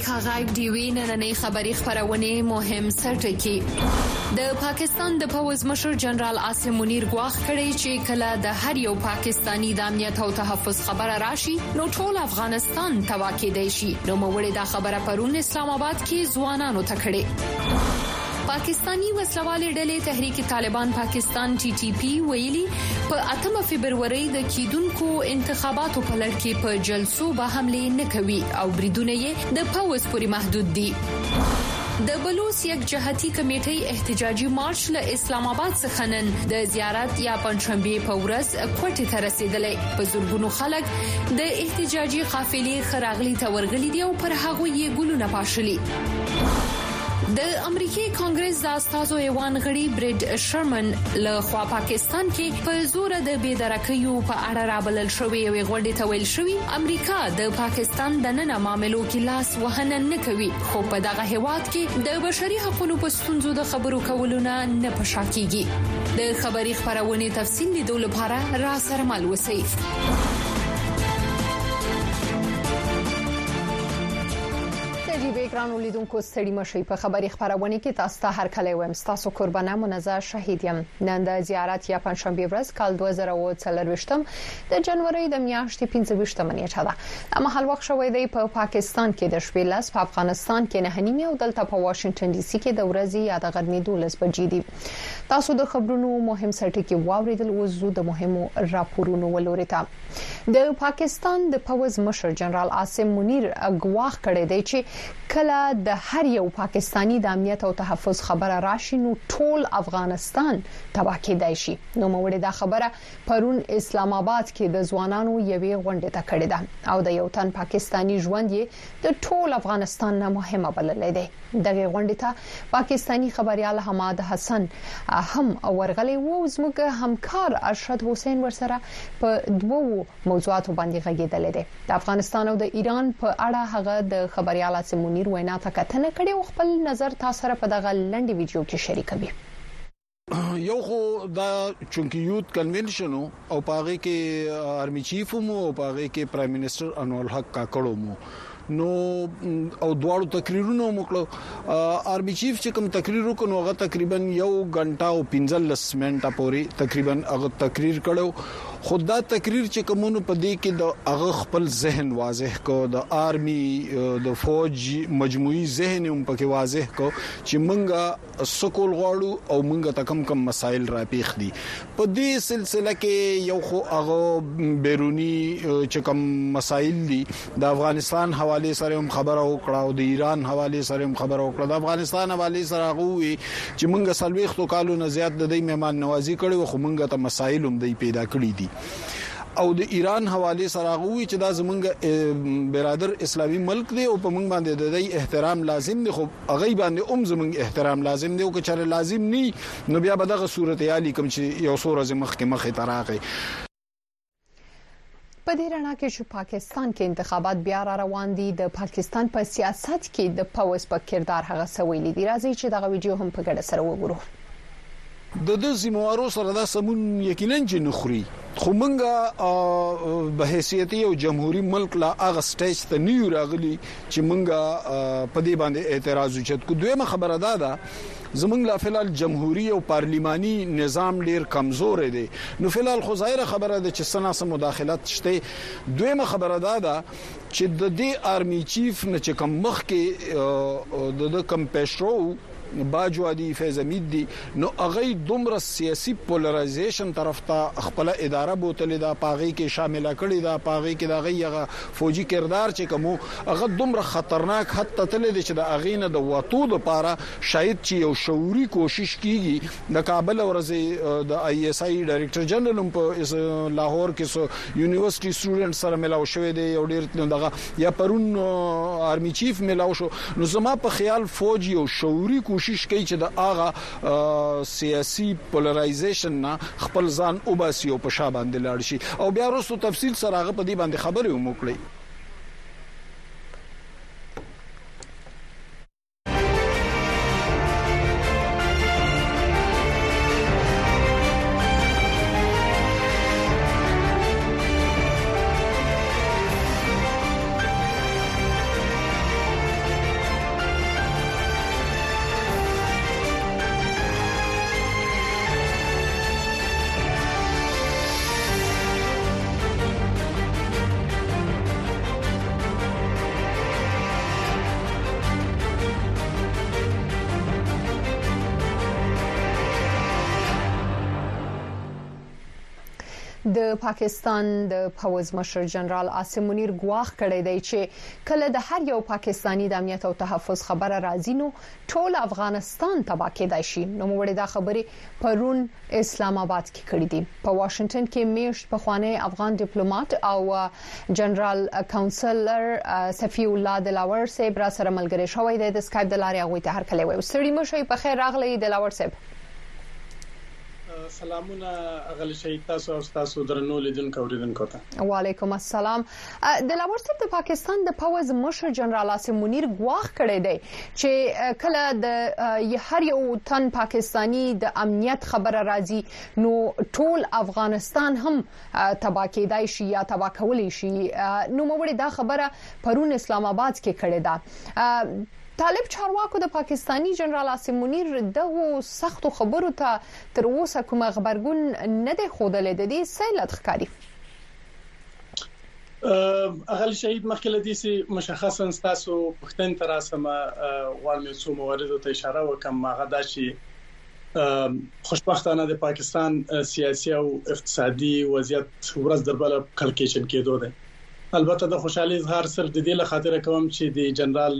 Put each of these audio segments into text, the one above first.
امریکا غایب دی وینننې خبری خبرونه مهم سرټکی د پاکستان د پوز مشر جنرال عاصم منیر غواخ کړی چې کله د هر یو پاکستانی د امنیت او تحفظ خبره راشي نو ټول افغانستان تبا کېدای شي. نو موږ دا خبره پرون اسلام آباد کې ځوانانو ته کړې. پاکستانی وسلوالې ډلې تحریک طالبان پاکستان ټي ټي پی ویلي په 8 فبرवरी د کیدونکو انتخاباتو په لړ کې په جلسو به حمله نه کوي او بریدونه یې د پوز پورې محدود دي. د بلوچ یک جهتی کمیټې احتجاجي مارچ له اسلام آباد څخه نن د زیارت یا پنځشنبه په ورځ کوټې ته رسیدلې. په زورګونو خلک د احتجاجي قافلې خراغلي ته ورغلي دي او پر هغه یې ګلونه پاشلي. د امریکای کانګرس د استازو ایوان غړي برید شرمن له خوا پاکستان کې په زور د بيدرکیو په اړه رابلل شوې وي غونډې ته ویل شوی امریکا د پاکستان د نن معاملو کې لاس وهنه نه کوي خو په دغه هیواد کې د بشري حقوقو په ستونزو د خبرو کولونه نه پښاکيږي. د خبري خبرونه تفصیل لیدو لپاره را سره مل وسی. ګرانو لیدونکو ستړي مشي په خبري خبرونه کې تاسو ته هر کله وایم تاسو قربانه منزه شهید یم. نن د زیارت یا پنځشنبه ورځ کال 2023 د جنوري د میاشتې 15 نیټه ده. اما هل وخت شوې دی په پاکستان کې د شپې لاس په افغانستان کې نه نیمه او دلته په واشنگټن ډي سي کې د ورځې یا د غرمې 12 بجې دي. تاسو د خبرونو مهم سرټکی واوریدل وزو د مهمو راپورونو ولورته. د پاکستان د پوز مشر جنرال عاصم منیر غواخ کړی دی چې کله د هر یو پاکستانی د امنیت او تحفظ خبره راشي نو ټول افغانستان تبا کېدای شي. نو موږ دا خبره پرون اسلام آباد کې د ځوانانو یوې غونډې ته کړې ده او د یو تن پاکستانی ژوند یې د ټول افغانستان نه مهمه بللې ده. دغه غونډې ته پاکستانی خبريال حماد حسن هم ورغلي وو. زموږ همکار ارشد حسین ورسره په دوو موضوعاتو باندې غږیدل دي. د افغانستان او د ایران په اړه هغه د خبريال عاصم منیر وینا ته کتنه کړې او خپل نظر تاسو سره په دغه لنډ ویډیو کې شریکوي. یو خو دا چونکی یوت کنونشن او پاغه کې آرمی چیف مو او پاغه کې پرایم منسٹر انور الحق کاکړو مو نو او دواړو تقریرونو وکړو. آرمی چیف چې کوم تقریر وکړو هغه تقریبا 1 غنټه او 15 منټه پورې تقریبا هغه تقریر کړو. خود دا تقریر چې کومونو په دې کې د هغه خپل ذهن واضح کو د آرمی د فوج مجموعي ذهن هم پکې واضح کو چې مونږه سکول غواړو او مونږه کم مسائل راپیخ دي. په دې سلسله کې یو خو هغه بیرونی چې کوم مسائل دي د افغانستان حواله سره هم خبره وکړه او د ایران حواله سره هم خبره وکړه. د افغانستان حواله سره غوي چې مونږه سلويختو کالو نه زیات د دې مهمان نوازی کړي خو مونږه ته مسائل هم دی پیدا کړی دي. او د ایران حواله سره غوي چې دا زمونږ برادر اسلامي ملک دی او په مونږ باندې د دې احترام لازم دی خو هغه باندې زمونږ احترام لازم دی او که چېرې لازم ني نو بیا به دغه صورتحال کوم چې یو سورې مخکې تراغي. په دې رڼا کې چې پاکستان کې انتخابات بیا را روان دي د پاکستان په سیاست کې د پوز په کردار هغه سویلي دي. راځي چې دغه ویډیو هم په ګډه سره وګورو. د دې زموارو سره دا سمون یقینا چې نخري خو مونږه به حیثیت یو جمهوریت ملک لا هغه سټیج ته نیو راغلي چې مونږه په دې باندې اعتراض وکړو. دویمه خبره ده زمونږ لا فلال جمهوریت او پارلیماني نظام ډیر کمزور دی نو فلال خو ظاهره خبره ده چې سناسه مداخلت شته. دویمه خبره ده چې د دې آرمی چیف نه چې کوم مخ کې د کم پېشرو باجوادي فیض امید دي نو هغه دومره سیاسي پولرایزیشن طرف ته خپل اداره بوتلې دا پاغي کې شامل کړي دا پاغي کې دا غیغه فوجي کردار چې کوم هغه دومره خطرناک حتی تل دي چې د اغینه د وټو د پاره شاید چې یو شعوري کوشش کیږي. د کابل ورځ د آی اس آی ډایریکټر جنرال په لاهور کې سو یونیورسيټي سټوډنټ سره ملاو شوې دي یو ډیر دغه یا پرون آرمی چیف ملاو شو نو زما په خیال فوج یو شعوري کوشش کوي چې د اغه سیاسي پولرایزیشن نه خپل ځان وباسي او په شابه باندې لاړ شي او بیا وروسته تفصیل سره هغه په دې باندې خبرې وکړي. د پاکستان د پوز مشر جنرال عاصم منیر ګواښ کړی دی چې کله د هر یو پاکستانی د امنیت او تحفظ خبره راځي نو ټول افغانستان تباه کېدای شي. نو موږ دا خبرې پرون اسلام آباد کې کړې دي. په واشنگټن کې میشت پخوانی افغان ډیپلوماټ او جنرال کاونسلر صفی الله دلاور صاحب را سره ملګری شوی دی د اسکایپ د لارې هغه ته هر کله وي. سړي مشه په خیر راغلی دلاور صاحب. سلامونه اغلی شهید تاسو او تاسو درنو لیدونکو اوریدونکو ته. وعلیکم السلام. دلاور صاحب د پاکستان د پوز مشر جنرال عاصم منیر ګواښ کړی دی چې کله د هر یو تن پاکستانی د امنیت خبره راځي نو ټول افغانستان هم تباه کېدای شي یا تباه کولی شي. نو موږ دا خبره پرون اسلام آباد کې کړې ده. طالب چارواکو د پاکستانی جنرال عاصم منیر دغه سختو خبرو ته تر اوسه کومه خبرګون نه دی خوده د دې سیلت ښکاری. اغلی شهید مخکله دي چې مشخصا تاسو پښتون تر اسمه غواړم څو موارد ته اشاره وکم. هغه دا چې خوشبختانه د پاکستان سیاسي او اقتصادي وضعیت ورځ در بل کلکیشن کېدو دی. البته د خوشحالي اظهار صرف د دې لخاطر کوم چې د جنرال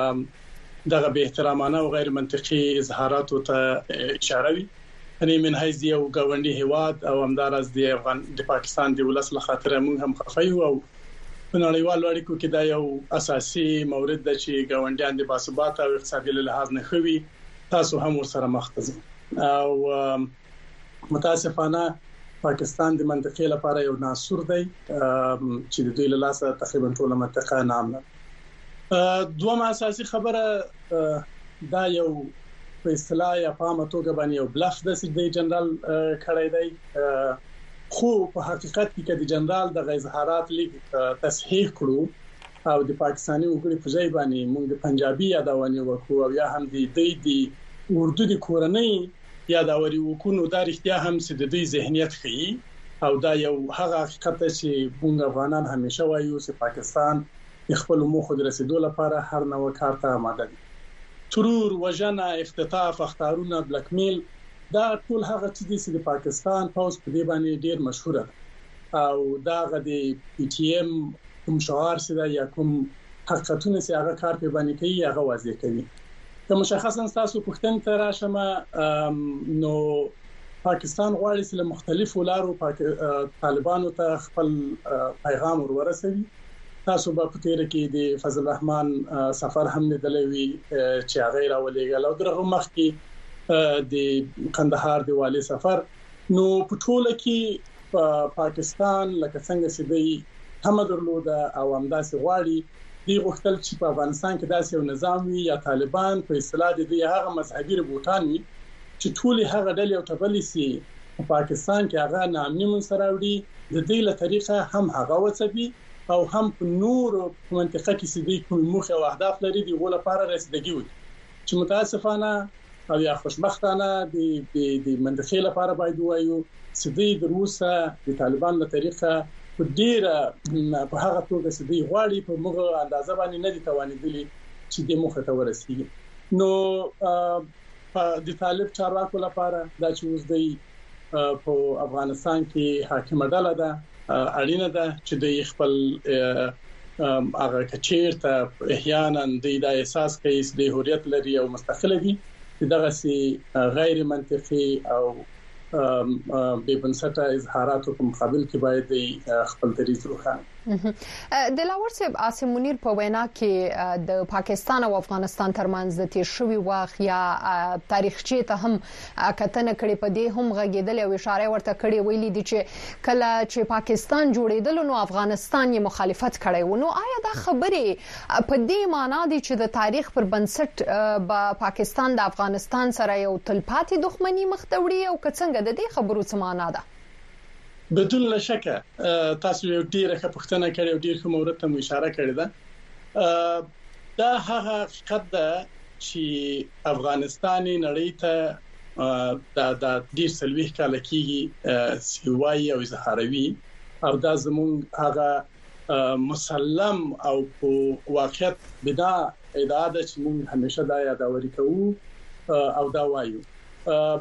دغه به احترامانه او غیر منطقي اظهارات ته اشاره وي. یعنی من حیث یو غونډي هواد او همدارس د پاکستان د ولس لخاطر موږ هم خفایو او په نړیوالو اړیکو کې دا یو اساسي مورد دی چې غونډیان د باثبات او اقتصادي لحاظ نه خوي. تاسو هم ورسره مخ ته او متاسفانه پاکستان د منطقې لپاره یو ناسور دی چې د دوی له لاسه تقریبا ټول منطقه نامه. دوه اساسي خبره دا یو په اصطلاح یا په متوګه باندې یو بلف د جنرال کړی دی خو په حقیقت کې د جنرال د اظهارات لیک تصحیح کړو او د پاکستاني وګړي په ځای باندې موږ د پنجابي یادونه وکړو او یا هم د اردو د کورنۍ یادوري وکونو دا رښتیا هم چې د دوی ذهنیت خي او دا یو هغه حقیقت چې موږ افغانان همیشه وایو چې پاکستان خپل موخو د رسیدو لپاره هر نوع کار ته آماده دي. ترور، وژنه، اختطاف، اخطارونه، بلک میل دا ټول هغه چې د پاکستان پوز په دې باندې ډیر مشهور او دا غدي پی ټی ایم کوم شعار سره یا کوم حقیقتونه چې هغه کار په باندې کوي هغه واضح کوي. که مشخصا تاسو پښتون ته راشم نو پاکستان غواړي چې له مختلفو لارو طالبانو ته خپل پیغام ورسوي. تاسو په تیر کې د فضل الرحمن سفر هم لیدلې وی چې هغه راولېګل او درغه مخ کې د کندهار د والی سفر. نو په ټوله کې پاکستان لکه څنګه چې دی هم درلوده او همداسې غواړي دی غوښتل چې په افغانستان کې داسې یو نظام وي یا طالبان په اصطلاح د هغه مذهبي ربوټان وي چې ټول هغه ډلې او تبلې سي په پاکستان کې هغه نامني منسراوړي د دې له طریقه هم هغه وڅبي او هم په نور منطقه کې سي د کوم مخ او اهداف لري دی غوړه لپاره رسیدګي وي چې متاسفانه او یا خوشبختانه د منطقې لپاره باید وایو چې د روسا د طالبان له طریقه په ډیره په هغه توګه چې دی غواړي په موږ اندازه باندې نه دي توانیدلی چې د مخ ته ورسیږي. نو د طالب چارواکو لپاره دا چې اوس دی په افغانستان کې حاکم ډله ده اړینه ده چې د خپل هغه کچیر ته احیانا د احساس کوي د حریت لري او مستقله دي دغه سي غیر منطقي او به بنسټه اظهاراتو په مقابل کې باید خپل دریځ روښانه. دلاور صاحب عاصم منیر په وینا کې د پاکستان او افغانستان ترمنځ د تیر شوی وخت یا تاریخچه ته هم کتنه کړي په دې هم غږیدل او اشاره ورته کړي ویلي دي چې کله چې پاکستان جوړیدل نو افغانستان یې مخالفت کړي و. نو آیا دا خبره په دې معنی دي چې د تاریخ پر بنسټ به پاکستان د افغانستان سره یو تلپاتې دښمنی مخ ته وړي او څنګه د دې خبرو څه معنی ده؟ بدون شک تاسو یو ډیره ښه پوښتنه کړې او ډیر کوم مورد ته اشاره کړې ده. دا هغه حقیقت ده چې افغانستان نړۍ ته د ډیر سلوي کال کېږي سیوای او اظهاروي او دا زموږ هغه مسلم او په واقعیت بدا ادعا ده چې موږ همیشه دا یادوري کوو او دا وایو.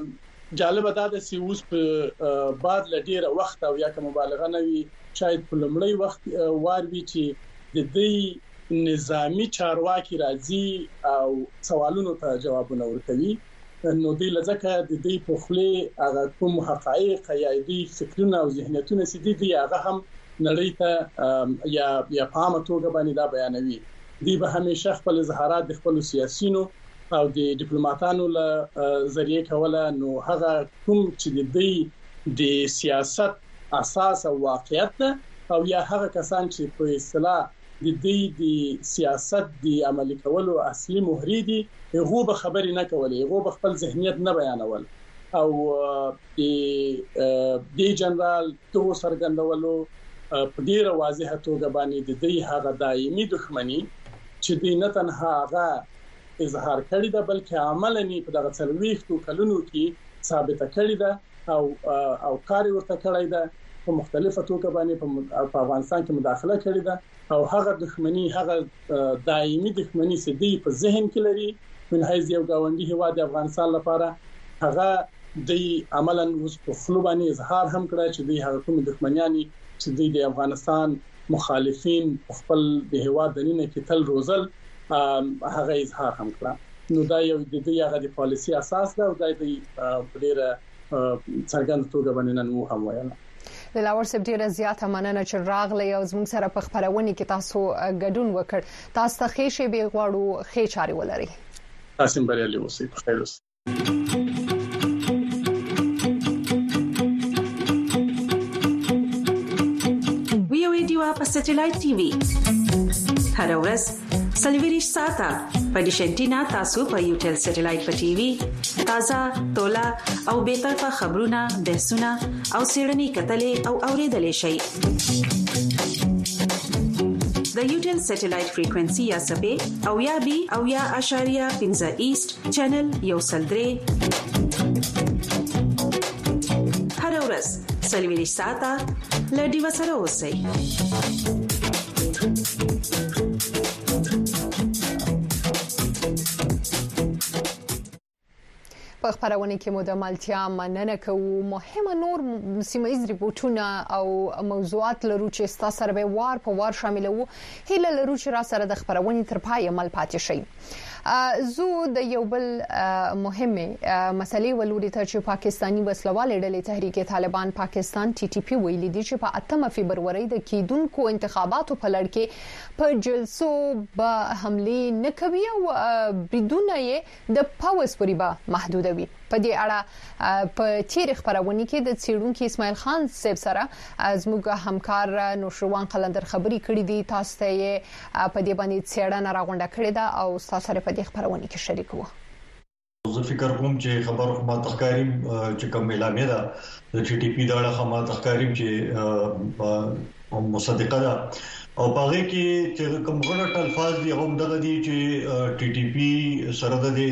جالب ده د سیوس په بعد لډیره وخت او یا کوم مبالغه نه وي شاید په لمړی وخت واروي چې د دې نظامی چارواکي راځي او سوالونو ته جوابونه ورکوي نو د لزکه د دې په خله هغه کوم حقایق یا دې فکرونه او ذهنیتونه سي دي هغه هم نړۍ ته یا په عامه توګه باندې دا بیانوي دی به همیشه خپل اظهارات د خپل سیاسيونو او د ډیپلوماټانو له ذریعہ کوله نو هغه کوم چې د سیاست اساس او واقعیت او یا هغه کسان چې په اصطلاح د سیاست د عملي کولو اصلي مهري دي هغه به خبرې نه کولې هغه به خپل ذهنیت نه بیانول او د جنرال تو سرګندولو په ډیره واضحه توګه باندې د هغه دایمي دښمنی چې د نه تنها هغه اظهار کړی دا بلکې عملاً په دغه څلويختو کلونو کې ثابت کړی دا او کار ورته کړی دا په مختلفه توګه باندې په افغانستان کې مداخله کړې ده او هغه دښمنی هغه دایمي دښمنی چې دی په ذهن کې لري من حیث یو گاونډي هیواد افغانستان لپاره هغه د عملاً اوس په خلوباني اظهار هم کړی چې دی هغه کوم دښمنیانی چې دی د افغانستان مخالفین خپل د هیواد دننه کې تل روزل هغه اظهار هم کړ نو دا یو د دې هغه د پالیسي اساس ده او د دې ډیره څرګند توګه باندې نن هم وایي د لاور سب ډیره زیاته مننه چې راغلی او زموږ سره په خبرونه کې تاسو ګډون وکړ تاسو ته ښه شی به غواړو ښه چاري ولري تاسو بریالي اوسئ په خیر اوسئ ویو ایډیو په سټلایټ ټي وي هر ورځ سلویریش ساته په ډیشنټینا تاسو په یوټل سټلایټ په ټي وي تازه تولا او به طرفه خبرونه بحثونه او سیړنی کتلې او اوریدلې شي د یوټل سټلایټ فریکوئنسي یا سبې او یا بي او یا اشاریه 15 ایست چینل یو سلدري هر ورځ سلویریش ساته لډي وسره اوسئ په خبرونه کې مو د مالتیا مننه کوو مهمه نور سیمایي ریپورتونه او موضوعات لرو چې تاسو سره به وار په وار شاملو هله لرو چې را سره د خبرونه تر پای عمل پاتې شي زو د یو بل مهمه مسلې ولوري ته چې پاکستانی وسلوال ډلې تحریک طالبان پاکستان ټي ټي پی ویلي دي چې په 8 فبرवरी د کیدونکو انتخاباتو په لړ کې په جلسو به حمله نه کوي او بدون یې د پاوس پورې به محدود وي په دې اړه په تیر خبرونه کې د سیړونکو اسماعیل خان صاحب سره زموږ همکار نوشروان قلندر خبري کړې دي تاسو ته په دې باندې څېړنه راغونډه کړې ده او تاسو سره په دې خبرونه کې شریک وو زه فکر کوم چې خبر ما تخکاریم چې کوم اعلانې ده د ټي ټي پی دا خبره ما تخکاریم چې مصدقه ده او باغې کې چې کوم غلط الفاظ دي هم دغه دي چې ټي ټي پی سره ده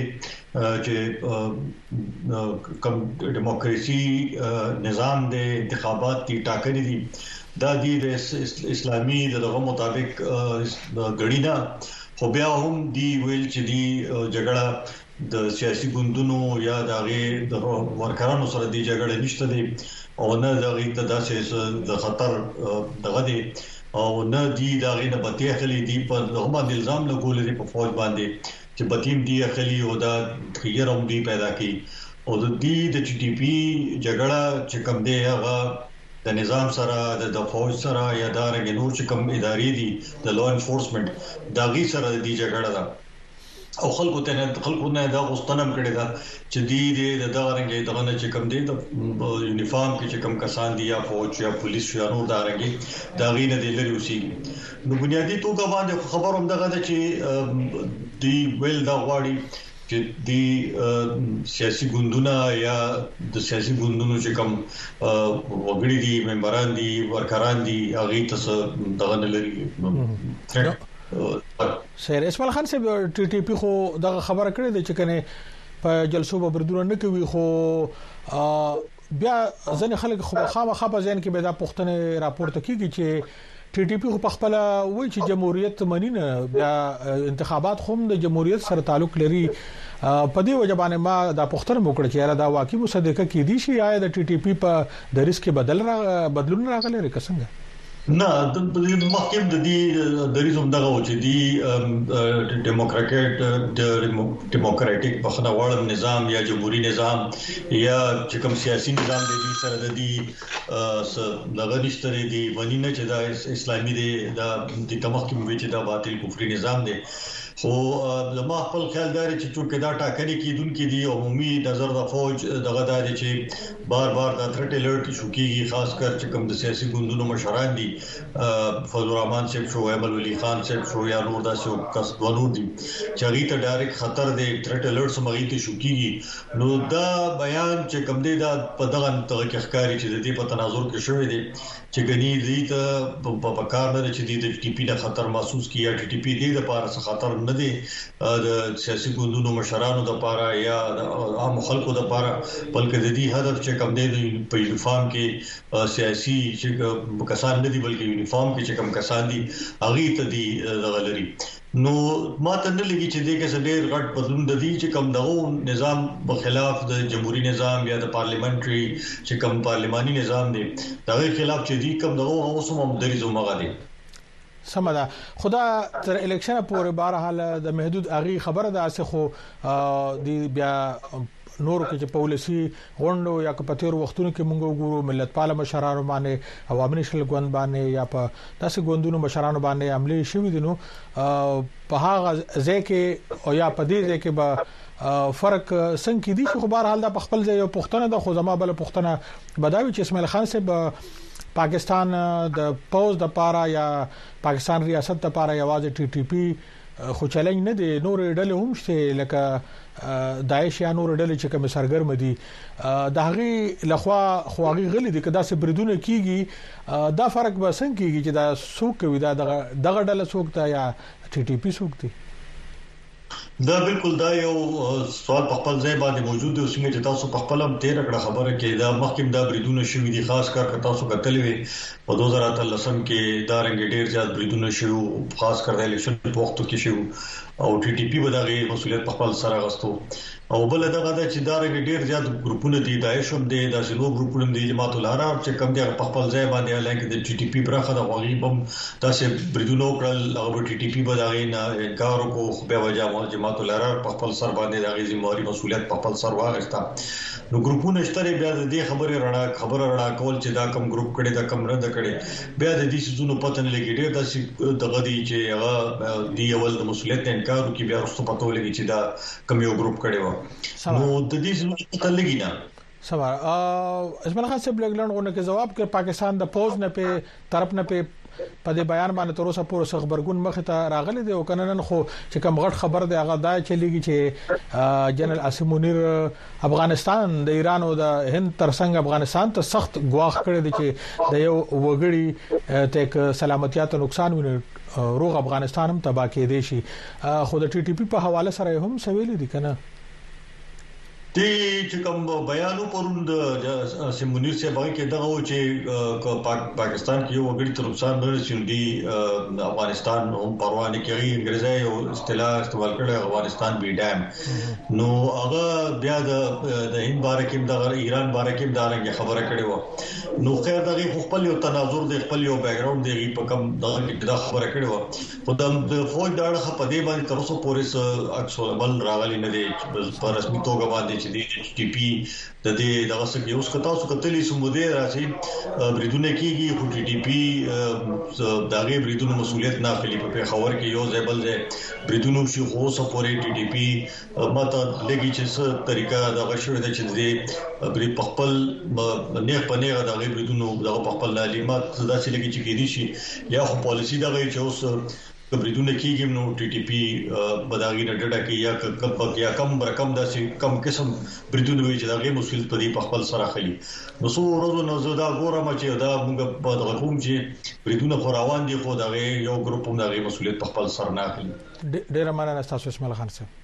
چې کوم دیموکراسي نظام د انتخابات کی ټاکنې دي دا د اسلامي دغه مطابق غړینا خو بیا هم دی ویل چې دی جګړه د سیاسي ګوندونو یا د ورکرانو سره دی جګړه نشته دی او نه دغه داسې د خطر دغه دی او نه دی دغه نه بته خلی دی په هم الزام لګول لري په فوج باندې چې بتیم دی خلی او دا خیر هم دی پیدا کی او د دې د ټي ټي پی جګړه چې کوم دی هغه د نظام سره د فوج سره یا د رنګ نور چې کوم ادارې دي د لا انفورسمنت دا غي سره دی جګړه ده او خلکو نه دا غوښتنه کړې ده چې د دغه رنګ دغه نه چې کوم دی د یونیفارم کې چې کوم کسان دي یا فوج یا پولیس یا نور دا رنګ دا غي نه دی لري اوسي نو بنیادی توګه باندې خبر هم دغه ده چې دی ویل دا غواړي چې دی سیاسي ګوندونه یا د سیاسي ګوندونو چې کوم وګړي دي ممبران دي ورکران دي هغه ته دغه نه لري سیر اسماعیل خان صاحب ټي ټي پی خو دغه خبره کړې ده چې کنه په جلسو به بردونه نه کوي خو بیا ځنې خلک خو خامخا په ځین کې به دا پښتنه راپورته کیږي چې ټي ټي پی خو په خپل وایي چې جمهوریت منینه بیا انتخابات هم د جمهوریت سره تعلق لري په دې وجه باندې ما دا پوښتنه وکړه چې دا واقعي مصدقه کې دي شي آیا د ټي ټي پی په د ریسک بدلون راغلی لري څنګه نه د محکم د دې د ریزوم دغه و چې دی ډیموکراټیک بخنوال نظام یا جمهوریت نظام یا چې کوم سیاسي نظام دی سره د دې دغه نشته دی ونی نه چې دا اسلامي دی د محکم وی چې دا باطل کفري نظام دی خو زما خپل خیال دی چې څوک دا ټاکنې کیدونکو دي عمومي نظر د فوج دغه دی چې بار بار د تھرټ الرټ شو کیږي خاص کر چې کوم د سیاسي ګوندونو مشران دي فضل الرحمن صاحب شو ایمل ولی خان صاحب شو یا نور داسې کس ونور دي چې هغه ته ډایرکټ خطر دی تھرټ الرټ سمغي ته شو کیږي نو دا بیان چې کوم دی دا په دغه طریقې ښکاری چې د دې په تناظر کې شوی دی چې ګنی دې ته په کار نه چې د ټي پی د خطر محسوس کیه ټي پی دې د پاره څه خطر نه دی د سیاسي ګوندونو مشرانو د پاره یا د عام خلکو د پاره بلکې د دې هدف چې کوم دی په یونیفارم کې سیاسي چې کسان نه دي بلکې یونیفارم کې چې کوم کسان دي هغه ته دي غلري نو ما ته نه لګي چې دغه څه ډېر غټ بدلون د دې چې کوم دغه نظام په خلاف د جمهوریت نظام یا د پارلیمنټري چې کوم پارلماني نظام دی دغه خلاف چې دې کوم دغه اوسم هم دریزو مغه دي سمدا خدا تر الیکشن پورې بهر حال د محدود اغي خبره ده چې خو دی بیا نور کې چې پالیسي غونډو یا کپتیر وختونو کې مونږ وګورو ملت پال مشرانو باندې عوامي نشل غوند باندې یا په داسې غوندونو مشرانو باندې عملي شوې دي نو په هغه ځکه او یا په دې ځکه به فرق څنګه دي خو بهر حال د خپل ځای پښتنه د خو زما بل پښتنه بداوي چې اسماعیل خان صاحب پاکستان د پوز د پاره یا پاکستان ریاست د پاره یوازې ټي ټي پی خو چیلنج نه دی نور ډلې هم شته لکه داعش یا نور ډلې چې کوم سرګرم دي د هغه لخوا خواغي غلي دي کدا سه بریدونه کیږي دا فرق به څنګه کیږي چې دا سوق کوي دا دغه ډله سوق ته یا ټي ټي پی سوق دي دا بالکل دا یو سوال په خپل ځای باندې موجود دی او څنګه چې تاسو په خپل هم تیر کړه خبره کې دا مخکې دا بریدونه شوې دي خاص کر تاسو کتلې وي په 2013 کې دا رنګ ډیر زیات بریدونه شوه خاص کر د الیکشن په وخت کې شوه او ټي ټي پی وداغي مسولیت په خپل سره غستو او بل دغه د چې دا رنګ ډیر زیات ګروپونه دي داعش هم دي د شنو ګروپونه دي جماعت الحرام چې کوم دي په خپل ځای باندې لکه د ټي ټي پی برخه د غوغي بم تاسو بریدونه کړل هغه ټي ټي پی وداغي نه انکار کو خو به وجه جماعت الحرام په خپل سر باندې د غیزموري مسولیت په خپل سر واغستا نو ګروپونه شته بیا د دې خبره رڼا کول چې دا کم ګروپ کړي دا کم رد کړي بیا د دې سيزونو پته نه لګي ډېر د دغه دي چې هغه دی اول د مسولیت انکار کوي بیا رسو پته ولګي چې دا کم یو ګروپ کړي و نو د دې سيزونو پته لګي نه سوال اسماعیل خان صاحب لګلنډونه کې جواب کړ پاکستان د پوز نه په طرف نه په په دې بیان باندې تر اوسه پورې خبرګون مخ ته راغلي دی او کنن خو چې کوم غټ خبر دی هغه دا چلیږي چې جنرال عاصم منیر افغانستان د ایران او د هند ترڅنګ افغانستان ته سخت غواخ کړی دی چې د یو وګړي ته سلامتیات نقصان ونه روغ افغانستان هم تباہ کېدی شي خو د ټي ټي پی په حواله سره هم سویل دي کنه دی چې کوم بیانو پروند سیمونیر سے باقي کې دغه و چې پاکستان کې یو وګړي تر نقصان نه رسېږي افغانستان هم پروا نه کوي انګريزي او اصطلاح استعمال کړي افغانستان بي ډام نو هغه بیا د هند باره کې د ایران باره کې دا رنګ خبره کړي و نو خیر دغه خپل یو تناظر د خپل یو بیک گراوند دی په کوم دغه کې دا خبره کړي و په د فوج دا په دې باندې تر اوسه پورې اکثر بل راغلي نه دي په رسمي توګه باندې چې د ټي پی د دې دغه څه یو څه تاسو کتلې سموده راځي بریدونه کیږي خو ټي پی دغه بریدونو مسولیت نه اخلي په خبر کې یو ځای بل ځای بریدونو شي خو سپورې ټي پی ماته لګي چې څه طریقه دغه شوې ده چې د بری خپل نه پنه دغه بریدونو دغه خپل تعلیمات داسې لګي چې کېدي شي یا خو پالیسی دغه چې اوس بریدونه کیږي نو ټي ټي پی بداغي نه ډډه کوي یا کم رقم داسې کم قسم بریدونه وي چې دغه مسولیت په دې خپل سره خلی نو څو ورځې نو زه دا ګورم چې دا موږ په دغه کوم چې بریدونه خوراوان دي خو دغه یو ګروپ هم دغه مسولیت په خپل سره نه اخلي ډېر مننه تاسو اسماعیل خان صاحب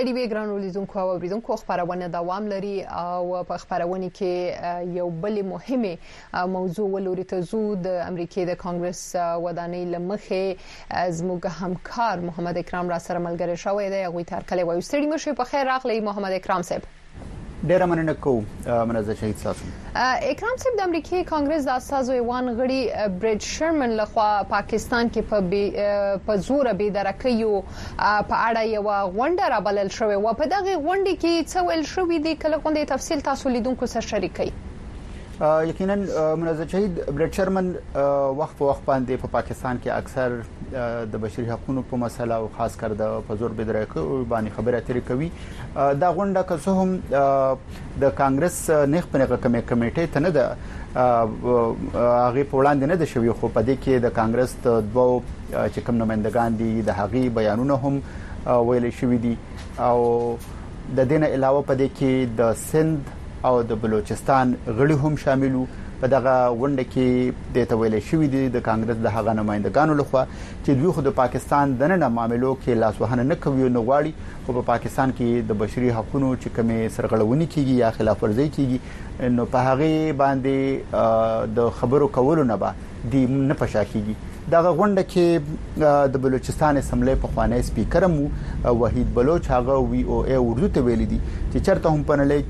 ستړي وي ګرانو لیدونکو او اوریدونکو خبرونه دوام لري او په خبرونه کې یو بل مهمه موضوع ولوري ته زو د امریکای د کانګرس ودانۍ لمخه زموږ همکار محمد اکرام را سره ملګری شوی دی هغه تر کله وایي ستړي مشه په خیر راغلی محمد اکرام صاحب ډیر مننه کوم منزه شهید تاسو اکرام صاحب د امریکای کانګرس د اساسو ایوان غړي برید شرمن لخوا پاکستان کې په زور به درکیو په اړه یو غونډه را بلل شوې و په دغه غونډه کې څه ویل شوې دي کله غونډه تفصیل تاسو لیدونکو سره شریکي یقینا منزه شهید برید شرمن وخت په وخت باندې په پاکستان کې اکثر د بشري حقوقو په مسله او خاص کر د پزور بدرکو باندې خبره اترې کوي دا غونډه که څه هم د کانګرس نخ په کمیټې ته نه ده هغه په وړاندې نه ده شوی خو په دې کې د کانګرس د دوه چې کوم نمائندگان دي د هغه بیانونه هم ویل شوی دي او د دینه علاوه په دې کې د سند او د بلوچستان غړي هم شاملو په دغه غونډه کې د تویل شوی دي د کانګرس د هغه نمائندگانو لخوا چې دوی خو د پاکستان د نه معاملو کې لاسوهنه نه کوي نو غواړي خو په پاکستان کې د بشري حقوقو چې کومه سرغړونې کیږي یا خلاف ورزي کیږي نو په هغه باندې د خبرو کولو نه به دی نه پښا کیږي دغه غونډه کې د بلوچستان اسمبلی په خوانې سپیکر مو وحید بلوچ هغه وی او ای اردو ته ویل دي چې چرته هم پنلې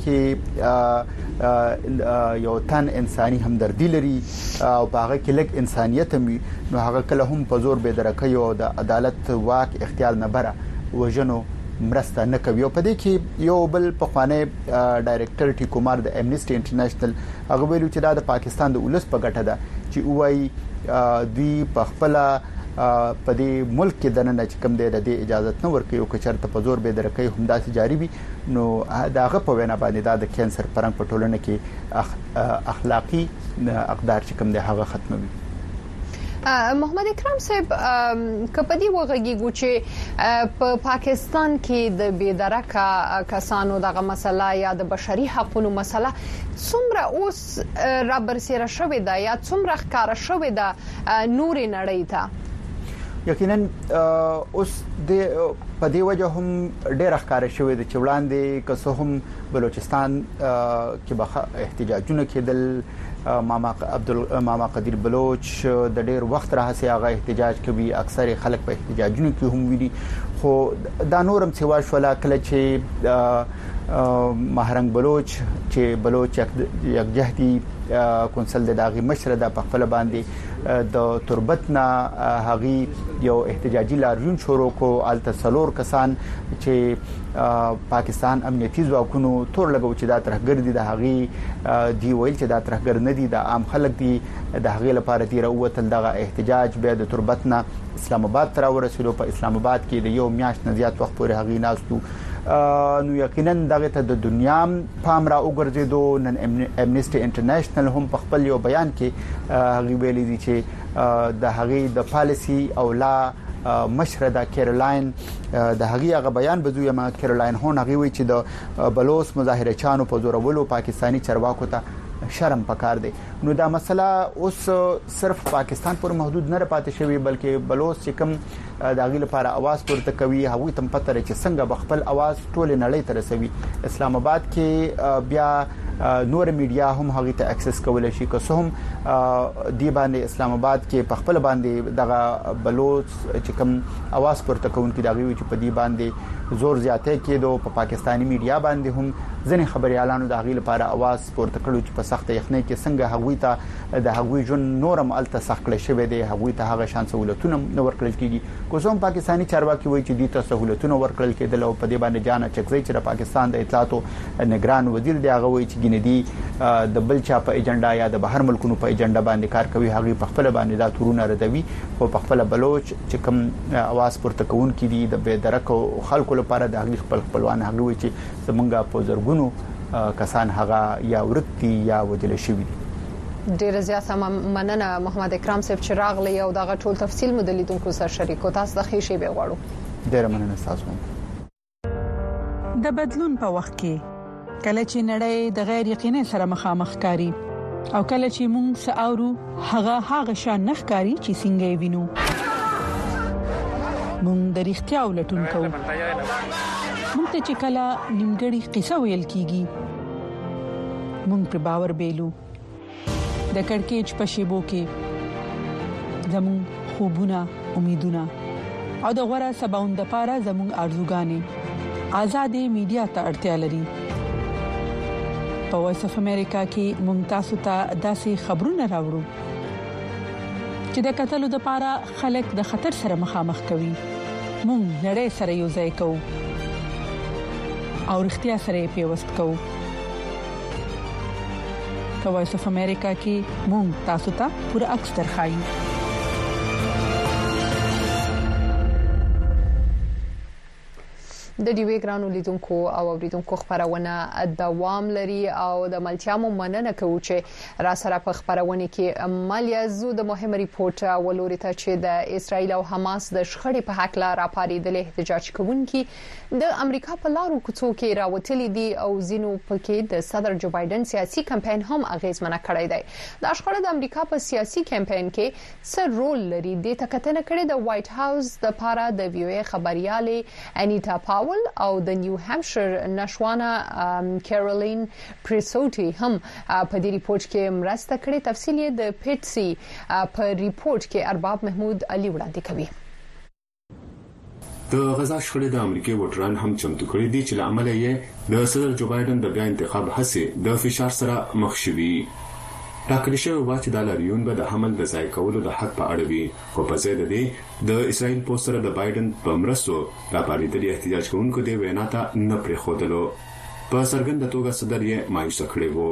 کې یو تن انساني همدردی لري او هغه کې لک انسانيت هم نو هغه کله هم په زور به درکې او د عدالت واک اختیار نه بره وژنو مرسته نه کوي په دې کې یو بل په خوانې ډایریکټر ټی کومار د امنیسټي انټرنیشنل هغه ویلو چې دا د پاکستان د ولس په ګټه ده چې وایي دوی په خپل په دې ملک کې دنه چې کوم د اجازه نه ورکوي او کچرته په زور به درکې هم داسې جاری وي نو داغه په وینا باندې دا د کینسر پرنګ په ټولنه کې اخلاقی اقدار چې کوم دی هغه ختموي محمد اکرام صاحب کپدی وغږیږي چې په پاکستان کې د بيدرکه کسانو دغه مسله یا د بشري حقوقو مسله څومره اوس را برسېره شوې ده یا څومره ښکارا شوې ده نورې نړۍ ته یقینا اوس د په دې وجه هم ډېر ښکارا شوې ده چې وړاندې که هم بلوچستان کې به احتجاجونه کېدل ماما قدیر بلوچ د ډېر وخت راهسي هغه احتجاج کوي اکثر خلک په احتجاجونو کې هم ویلي خو دا نورم سیوا شولا کله چې مهرنګ بلوچ چې بلوچ یکجهتي کونسل د داغي مشر د خپل باندې د تربتنا هغي یو احتجاجي لاریون شروع کو التسلور کسان چې پاکستان امنیتي ځواکونو تور لګو چې دا ترهګر دي د هغي دی ویل چې دا ترهګر نه دي د عام خلک دي د هغي لپاره دی راوتل دغه احتجاج به د تربتنا اسلام آباد تر ورسېدو په اسلام آباد کې د یو میاشت نه زیات وخت پورې هغي ناستو نو یقینا دغه ته د دنیا پام را وګرځیدو نن امنیسټي انټرنیشنل هم په خپل یو بیان کې هغه ویلي دي چې د هغه د پالیسی او لا مشره د کیرولاین د هغه بیان بزوی ما کیرولاین هون هغه وی چې د بلوچ مظاهره چانو په زور ولو پاکستانی چرواکو ته شرم پکار دی نو دا مسله اوس صرف پاکستان پر محدود نه پاتې شوی بلکې بلوچ چې کوم د هغه لپاره आवाज پورته کوي هغه تم پته لري چې څنګه بخپل आवाज ټول نړۍ ته رسوي اسلام آباد کې بیا نور میډیا هم هغه ته اکسس کولای شي که څه هم دی باندې اسلام آباد کې په خپل باندې دغه بلوچ چې کوم आवाज پورته کوونکي دغه وی چې په دی باندې زور زیاته کېدو په پاکستانی میډیا باندې هم ځنې خبريالانو د هغه لپاره आवाज پورته کړو چې په سخت یخنۍ کې څنګه هغوی ته د هغوی جون نورم الته سخت شوی دی هغوی ته هغه شان سہولتونه نور کړل کیږي کوم پاکستانی چارواکي وایي چې د سہولتونه ورکړل کېدل او په دې باندې جانا چکزي چې د پاکستان د اطلاعاتو نگران وزیر دی هغه وایي چې ګنې د بل چا په ایجنډا یا د بهر ملکونو په ایجنډا باندې کار کوي هغه په خپل باندې دا تورونه ردوي او په خپل بلوچ چې کوم आवाज پورته کوونکي دي د بيدرکو خلکو لپاره د هغه خپلوان هغه وایي چې زمونږه په زرګونو کسان هغه یا ورکتي یا وجل شوی دي ډیر زیاته مننه محمد اکرام صاحب چې راغلی او دا ټول تفصیل مدلیدونکو سره شریکو تاسو د خېشي به غواړو ډیر مننه تاسو د بدلون په وخت کې کله چې نړۍ د غیر یقیني سره مخامخ کاری او کله چې موږ ساورو هغه شان نخکاری چې څنګه وینو موږ د اړتیا ولټون کوو موږ ته چې کله نیمګړی قصه ویل کیږي موږ په باور بیلو د کڑکېچ په شیبو کې زموږ خوبونه امیدونه او د غوړه سباوند لپاره زموږ ارزوګانې آزادې میډیا ته اړتیا لري په وایس اف امریکا کې موږ تاسو ته داسې خبرونه راوړو چې د قتل لپاره خلک د خطر سره مخامخ کوي موږ نړۍ سره یو ځای کوو او اړتیا سره پیوست کوو په وایس اف امریکا کې موږ تاسو ته پوره عکس درخایو د ډیوی ګرانو لیدونکو او اوریدونکو خبرونه دوام لري او د ملتيامو مننه کوي چې را سره په خبرونه کې مالیازو د مهمه ریپورت ولوري ته چې د اسرایل او حماس د شخړې په حق لا راپاریدل احتجاج کوونکي د امریکا په لارو کوڅو کې راوتلي دي او زینو پکې د صدر جو بایدن سیاسي کمپاین هم اغیزمنه کړی دی د شخړې د امریکا په سیاسي کمپاین کې څه رول لري د تکتنه کړي د وایټ هاوس د لپاره د ویو خبريالې انیتا پاول او د نیو هامشیر نشوانه کیرولین پریسوټي هم په دې ریپورت کې مرسته کړې تفصیل یې د پیټسي په ریپورت کې ارباب محمود علي وړاندې کوي د غزا شخړې د امریکای وټران هم چمتو کړی دي چې لامل یې د صدر جو بایدن د بیا انتخاب هڅې د فشار سره مخ شوي ټاکل شوی و چې د لاریون به د حمل د ځای کولو د حق په اړه وي خو په ځای د دې د اسرائیل پوسټر د بایدن په مرستو راپاریدلي احتجاج کوونکو د وینا ته نه پریښودلو په څرګنده توګه صدر یې مایوسه کړی و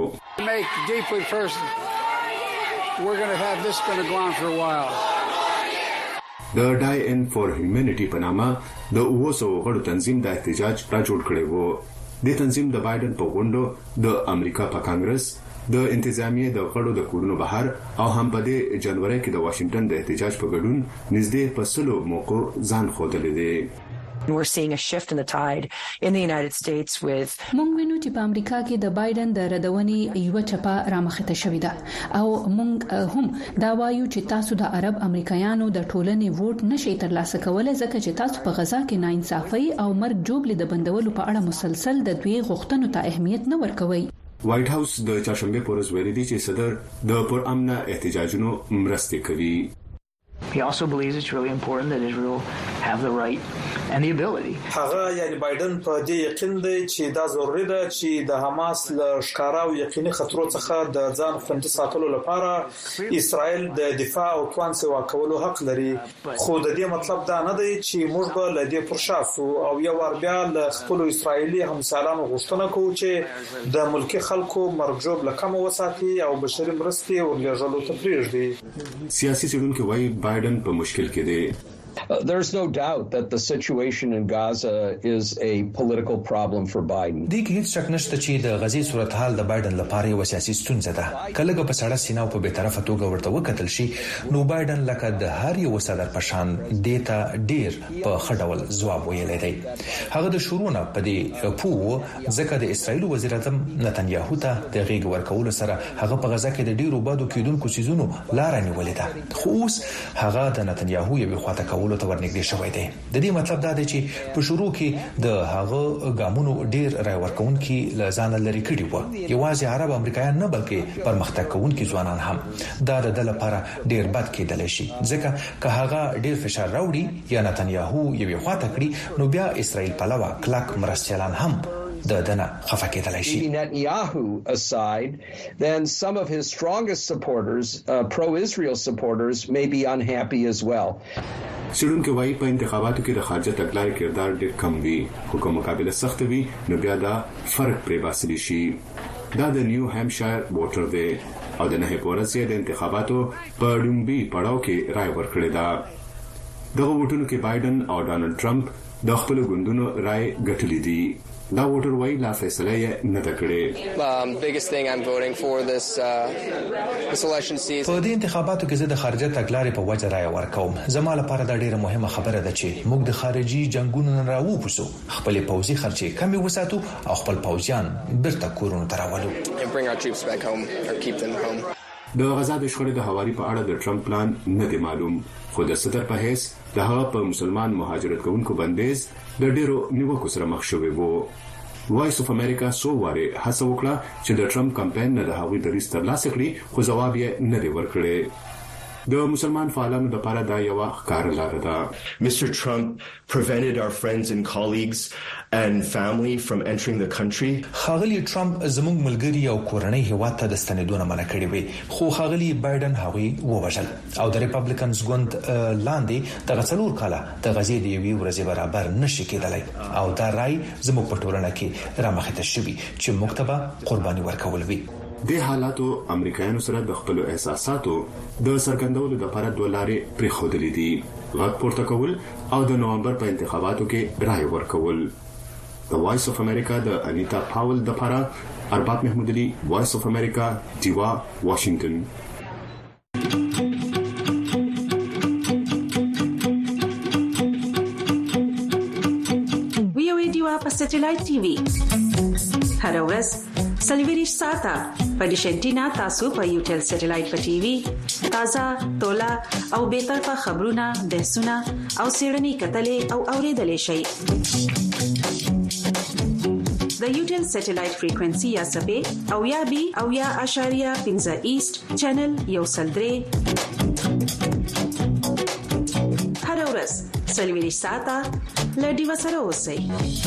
د ډای ان فور هیومنټی په نامه د 200 غړو تنظیم د احتجاج را جوړ کړی و د تنظیم د بایدن په غونډو د امریکا په کانګرس د انتظامیه د غړو د کورونو بهر او هم په جنوري کې د واشنگټن د احتجاج په ګډون نږدې په 100 موقع ځان خوده دي We're seeing a shift in the tide in the United States with مونږ وینو چې په امریکا کې د بایدن د ردونې یو چپا رامخته شوې ده او مونږ هم دا وایو چې تاسو د عرب امریکایانو د ټولنې ووټ نشئ ترلاسه کولای ځکه چې تاسو په غزا کې ناانصافي او مرګ جوړې د بندولو په اړه مسلسل د دوی غوښتنو ته اهمیت نه ورکوي وایټ هاوس د چاشنبه پورز ویلي دي چې صدر د پر امن احتجاجونو مرسته کوي He also believes it's really important that Israel have the right and the ability. هغه یعنی بایدن په دې یقین دی چې دا ضروري ده چې د حماس له ښکارا او یقیني خطرو څخه د ځان خوندي ساتلو لپاره اسرائیل د دفاع او توان سوا کولو حق لري خو د دې مطلب دا نه دی چې موږ به له دې پرشاسو او یو ور بیا له خپل اسرائیلي همسالانو غوښتنه کوو چې د ملکی خلکو مرجوب لکم وساتي او بشري مرستې ورلېږلو ته پریږدي سیاسي څېړونکو وايي بایدن په مشکل کې دی There's no doubt that the situation in Gaza is a political problem for Biden. د هیڅ شک نشته چې د غزې صورتحال د بایدن لپاره یو سیاسي ستونزه ده. کله په سړه سینه او په بیطرفه توګه ورته وکتل شي نو بایدن لکه د هر یو صدر پشان دیتا ډیر په خډول ځواب ویلی دی. هغه د شورونه په دې پوه ځکه د اسرایل وزیر اعظم نتنیاهو ته د غیږ ورکول سره هغه په غزا کې د ډیرو بادو کېدونکو سيزونو لار نیولې ده. خو اوس هغه د نتنیاهو یو خواته کولو ته ورنږدې شوی دی. د دې مطلب دا دی چې په شروع کې د هغه ګامونو ډیر رای ورکونکي لزان لري کړي وو. یوازې عرب امریکایان نه بلکې پرمختګ کوونکي ځوانان هم دا د لپاره ډیر بد کېدل شي ځکه که هغه ډیر فشار راوړي یا نتنیاهو یو خواته کړي نو بیا اسرائیل پلوه کلک مرستيالان هم د دنه خفه کېدلای شي. Netanyahu aside, then some of his strongest supporters, pro-Israel supporters, may be unhappy as well. څېړونکو وايي په انتخاباتو کې د خارجه تګلارې کردار ډېر کم وي خو کوم مقابله سخت وي نو بیا دا فرق پرې باسي شي. دا د نیو هامشایر ووټر دی او د نه پورسي د انتخاباتو په ډومبي پړاو کې رائے ورکړی دا. دغه ووټونو کې بایدن او ډانلډ ټرمپ د خپل ګوندونو رائے ګټلې دي. دا ووټر وايي لا فیصله یې نه کړې. biggest thing I'm voting for this election season. په دې انتخاباتو کې زه د خارجه تګلارې په وجه رائے ورکوم. زما لپاره دا ډیره مهمه خبره ده چې موږ د خارجي جنگونو نه راووځو، خپل پوځي خرچې کمې وساتو او خپل پوځیان بیرته کورونو ته راولو. And bring our troops back home or keep them home. د غزا د شخړې د حوالې په اړه د ټرمپ پلان نه دی معلوم، خو د صدر په حیث د هغه په مسلمان مهاجرت کوونکو بندیز د ډیرو نیوکو سره مخ شوی وو. وایس اف امریکا سو واره هڅه وکړه چې د ټرمپ کمپاین نه د هغوی دریځ ترلاسه کړي، خو ځواب یې نه دی ورکړی. د مسلمان فعالانو لپاره دا یو ښکاره لاره ده. Mr. Trump prevented our friends and colleagues and family from entering the country. خاغلی ټرمپ زموږ ملګری او کورنۍ هیواد ته د ستنېدو نه منع کړی وي، خو خاغلی بایدن هغوی ووژل او د ریپابلیکنز ګوند لاندې د غڅلور کاله د غزې د یوې ورځې برابر نشي کېدلی او دا رای زموږ په ټولنه کې رامخته شوی چې مکتبه قرباني ورکول وي. د حالاتو امریکایانو سره د خپل احساساتو د سرګندولو لپاره دوه لارې پریښودلې دي: غږ پورته کول او د نومبر په انتخاباتو کې رائے ورکول. د وایس اف امریکا د انیتا پاول د لپاره ارباب محمود علي، وایس اف امریکا، دیوا، واشنگټن. وی او دیوا په سټلایټ ټي وي هر ورځ سلیویریش ساته په ډیشنټینا تاسو په یوټل سټلایټ په ټي وي تازه تولا او به طرفه خبرونه، بحثونه او سیړنی کتلې او اوریدلې شي. د یوټل سټلایټ فریکوئنسي یا سبې او یا بي او یا اشاریه 15 ایست چینل یو سلدري هر ورځ سلیویریش ساته لډي وسره اوسئ.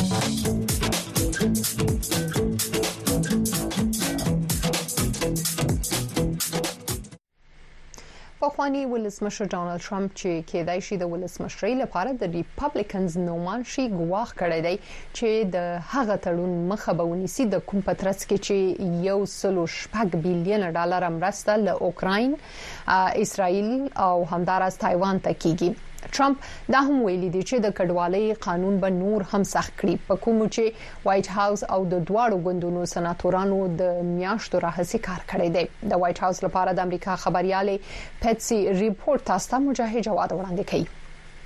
پخوانی ولسمشر ډانلډ ټرمپ چې کېدای شي د ولسمشرۍ لپاره د ریپابلیکنز نومان شي ګواښ کړی دی چې د هغه تړون مخه به ونیسي د کوم پترڅ کې چې $1.6 بلین مرسته له اوکراین، اسرائیل او همداراز تایوان ته کیږي. ټرمپ دا هم ویلي دی چې د کډوالۍ قانون به نور هم سخت کړي، په کوم چې وایټ هاوس او د دواړو ګوندونو سناتورانو د میاشتو راهیسې کار کړی دی. د وایټ هاوس لپاره د امریکا خبريالې پټسي ریپورت تاسو ته مجاهد جواد وړاندې کوي.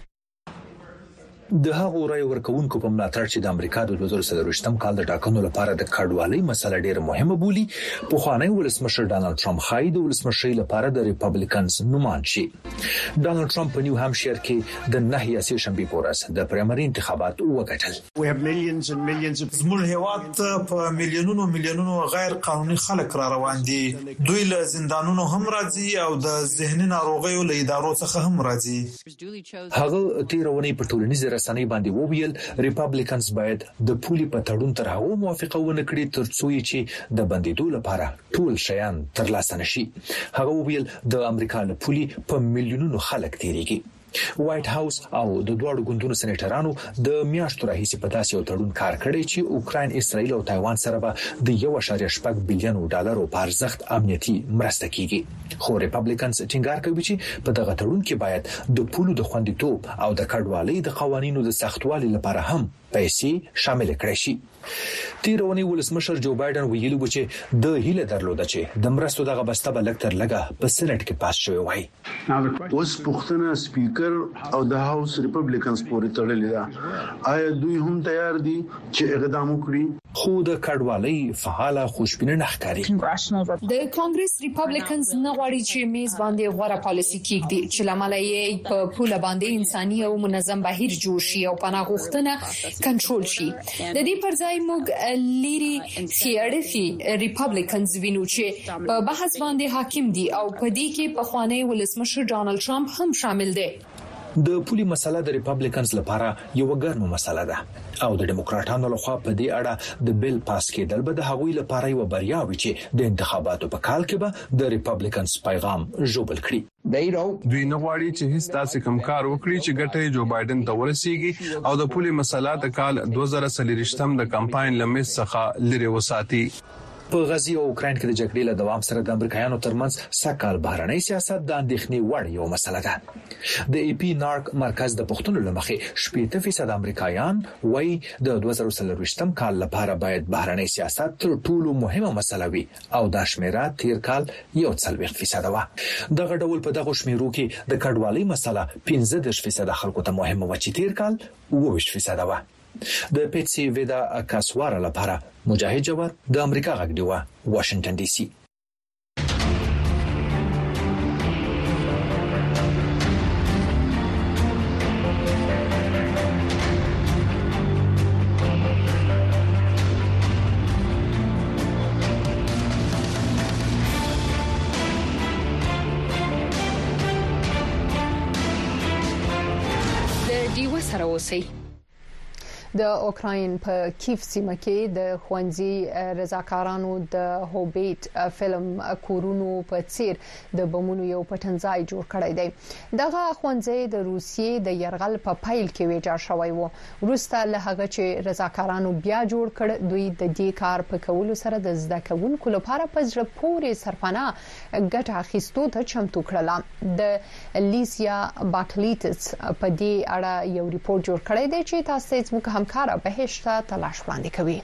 د هغو رای ورکوونکو په ملاتړ چې د امریکا د 2023م کال د ټاکنو لپاره د کډوالۍ مسله ډیره مهمه بولي، په خوانی ولسمشر ډانلډ ټرمپ خای د ولسمشرۍ لپاره د ریپابلیکنز نومان شي. ډانلډ ټرمپ په نیو هامشیر کې د 9 یا شنبه پورس د پرایمري انتخابات وګټل. زموږ هیواد په میلیونونو غیر قانوني خلک را روان دي، دوی له زندانونو هم راځي او د ذهني ناروغیو له ادارو څخه هم راځي. هغه تیرونی په ټولنیزه رسنۍ باندې وویل ریپابلیکنز باید د پولي په تړون تر هغه موافقه ونه کړي ترڅو چې د بندیدو لپاره ټول شیان ترلاسه نشي. هغه وویل د امریکا له پولي په میلیونونو خلک تیریږي. وایټ هاوس او د دواړو ګوندونو سېنیټرانو د میاشتو راهیسې په داسې یو تړون کار کړی چې اوکراین، اسرائیل او تایوان سره به د $1.6 بلین په ارزښت امنیتي مرسته کیږي. خو ریپابلیکنز ټینګار کوي چې په دغه تړون کې باید د پولو د خوندیتوب او د کډوالۍ د قوانینو د سختوالي لپاره هم پیسې شامل کړي شي. تیرونی ولسمشر جو بایدن ویلي و چې د هیله درلوده چې د مرستو دغه بسته به لکتر لګه په سېنات کې پاس شوی وای. اوس پښتنه سپیکر او د هاوس ریپابلیکنز پورې تړلې ده، آیا دوی هم تیار دي چې اقدام وکړي؟ خو د کډوالۍ فعال خوشبینه نه ښکاري. د کانګرس ریپابلیکنز نه غواړي چې میز باندې غوړه پالیسي کېږدي چې لامل یې په پوله باندې انساني او منظم بهیر جوړ شي او پناه غوښتنه کنټرول شي. د دې پر ځای موږ لیري سیاړفي ریپابلیکنز وینو چې په بحث باندې حاکم دي او په دې کې په خوانی ولسمشر ډانلډ ټرمپ هم شامل دی. د پولي مسله د ریپابلیکنز لپاره یو ګرمه مسله ده او د دیموکراتانو لخوا په دې اړه د بیل پاس کېدل به د هغوی لپاره یو بریا وي چې د انتخاباتو په کال کې به د ریپابلیکنز پیغام ژوبل کړي. دوی نه غواړي چې هیڅ تاسو کوم کار وکړي چې ګټه جو بایدن ته ورسیږي او د پولي مسله د کال 2023م د کمپاین لمس څخه لري وساتي. په غزي او اوکراین کې د جګړې له دوام سره د امریکایانو ترمنځ سکهال بهرنۍ سیاست د اندېښنې وړ یو مسله ده. د ای پی نارک مرکز د پښتون لمخې 70% امریکایان وایي د 2023م کال لپاره باید بهرنۍ سیاست تر ټولو مهمه مسله وي او دا شمیره تیر کال 40% و. دغه ډول په دغه شمیرو کې د کډوالۍ مسله 15% خلکو ته مهمه و چې تیر کال 20% و. د پټسي ودا کاسوارا لپاره مجاهد جواد د امریکا غږ دی واشنگټن ډي سي. سره اوسئ. د اوکراین په کیف سیمه کې د خوندزي رضاکارانو د هوبیټ فلم کورونو په څیر د بمونو یو پټنځای جوړ کړی دی. دغه خوندزي د روسیې د يرغل په پایل کې ویجاړ شوی و. وروسته له هغه چې رضاکارانو بیا جوړ کړ، دوی د دې کار په کولو سره د زده کوونکو لپاره په زړه پورې سرپناه ګټه اخیستو ته چمتو کړل. د لیسیا باکلیټس په دې اړه یو ریپورت جوړ کړی دی چې تاسو زموږ همکار بهشته تلاش وړاندې کوي.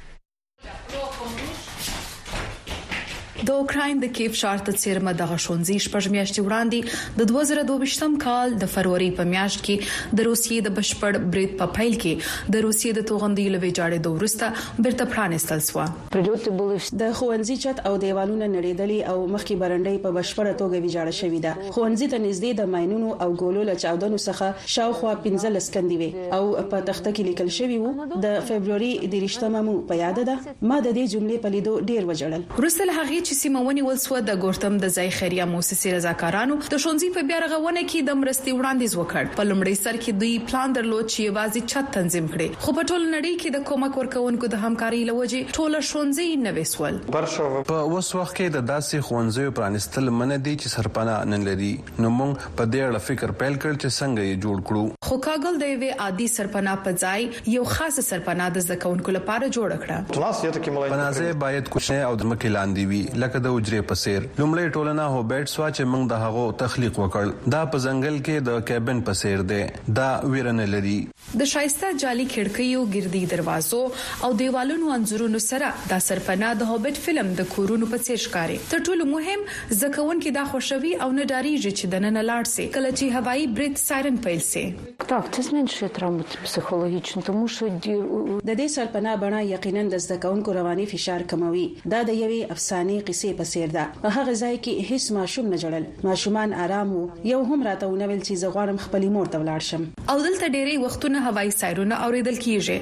د اوکراین د کیف شهر ته څیرمه د غشونځي شپږ میاشتې وړاندې د 2022م کال د فروری په میاشت کې د روسیې د بشپړ برید په پیل کې د روسیې د توغندي لوي جاړې د ورسته بیرته پرانستل شو. د خوندزي چت او دیوالونو نړیدلي او مخکې برنډي په بشپړه توګه ویجاړه شوې ده. خوندزي ته نږدې د ماينونو او ګولو له چاودنو څخه شاوخوا 15 کندې وي او په تخته کې لیکل شوی وو د فبرवरी 23مه مو په یاد ده. ما د دې جملې په لیدو ډیر وجړل. وروسته له هغه چې سیمونی ولسو د ګورتم د ځای خیریه موسسې رضاکارانو د شونځي په بیا رغونه کې د مرستي وړاندیز وکړ. په لومړي سر کې دوی پلان درلود چې یوازې چت تنظیم کړي، خو په ټول نړۍ کې د کومک ورکوونکو د همکاري لوجې ټول شونځي نه وسول. په اوس وخت کې د داسې خوندزي پرانستل من دي چې سرپناه نه لري، نو موږ په دې اړه فکر پیل کړ چې څنګه یې جوړ کړو. خو کاغل د یوې عادي سرپناه په ځای یو خاص سرپناه د زکونکو لپاره جوړ کړه. پنازه باید کوچنی او د مکه لاندې وي لکه د وجرې په څیر. لومړی ټولنه هوبیټ سوا چې موږ د هغو تخلیق وکړ. دا په ځنګل کې د کیبن په څیر دی. دا ویرنه لري. د شایسته جالي کړکیو، ګردي دروازو او دیوالونو انځورونو سره د سرپناه د هوبیټ فلم د کورونو په څیر ښکاري. تر ټولو مهم زکونکو دا خوشوي او نه ډاریږي چې د نن لاړ سي کله چې هوایي برید سایرن پیل سي. Так, це зменшує травму психологічну, тому що د دې سرپناه بڼه یقینا د زکونکو رواني فشار کموي. دا د یوې افسانې قصې په څیر ده. په هغه ځای کې هیڅ ماشوم نه جړل، ماشومان آرام وو. یو هم راته ونویل چې زه غواړم خپلې مور ته ولاړ شم. او دلته ډېری وختونه هوایي سایرونه اوریدل کیږي.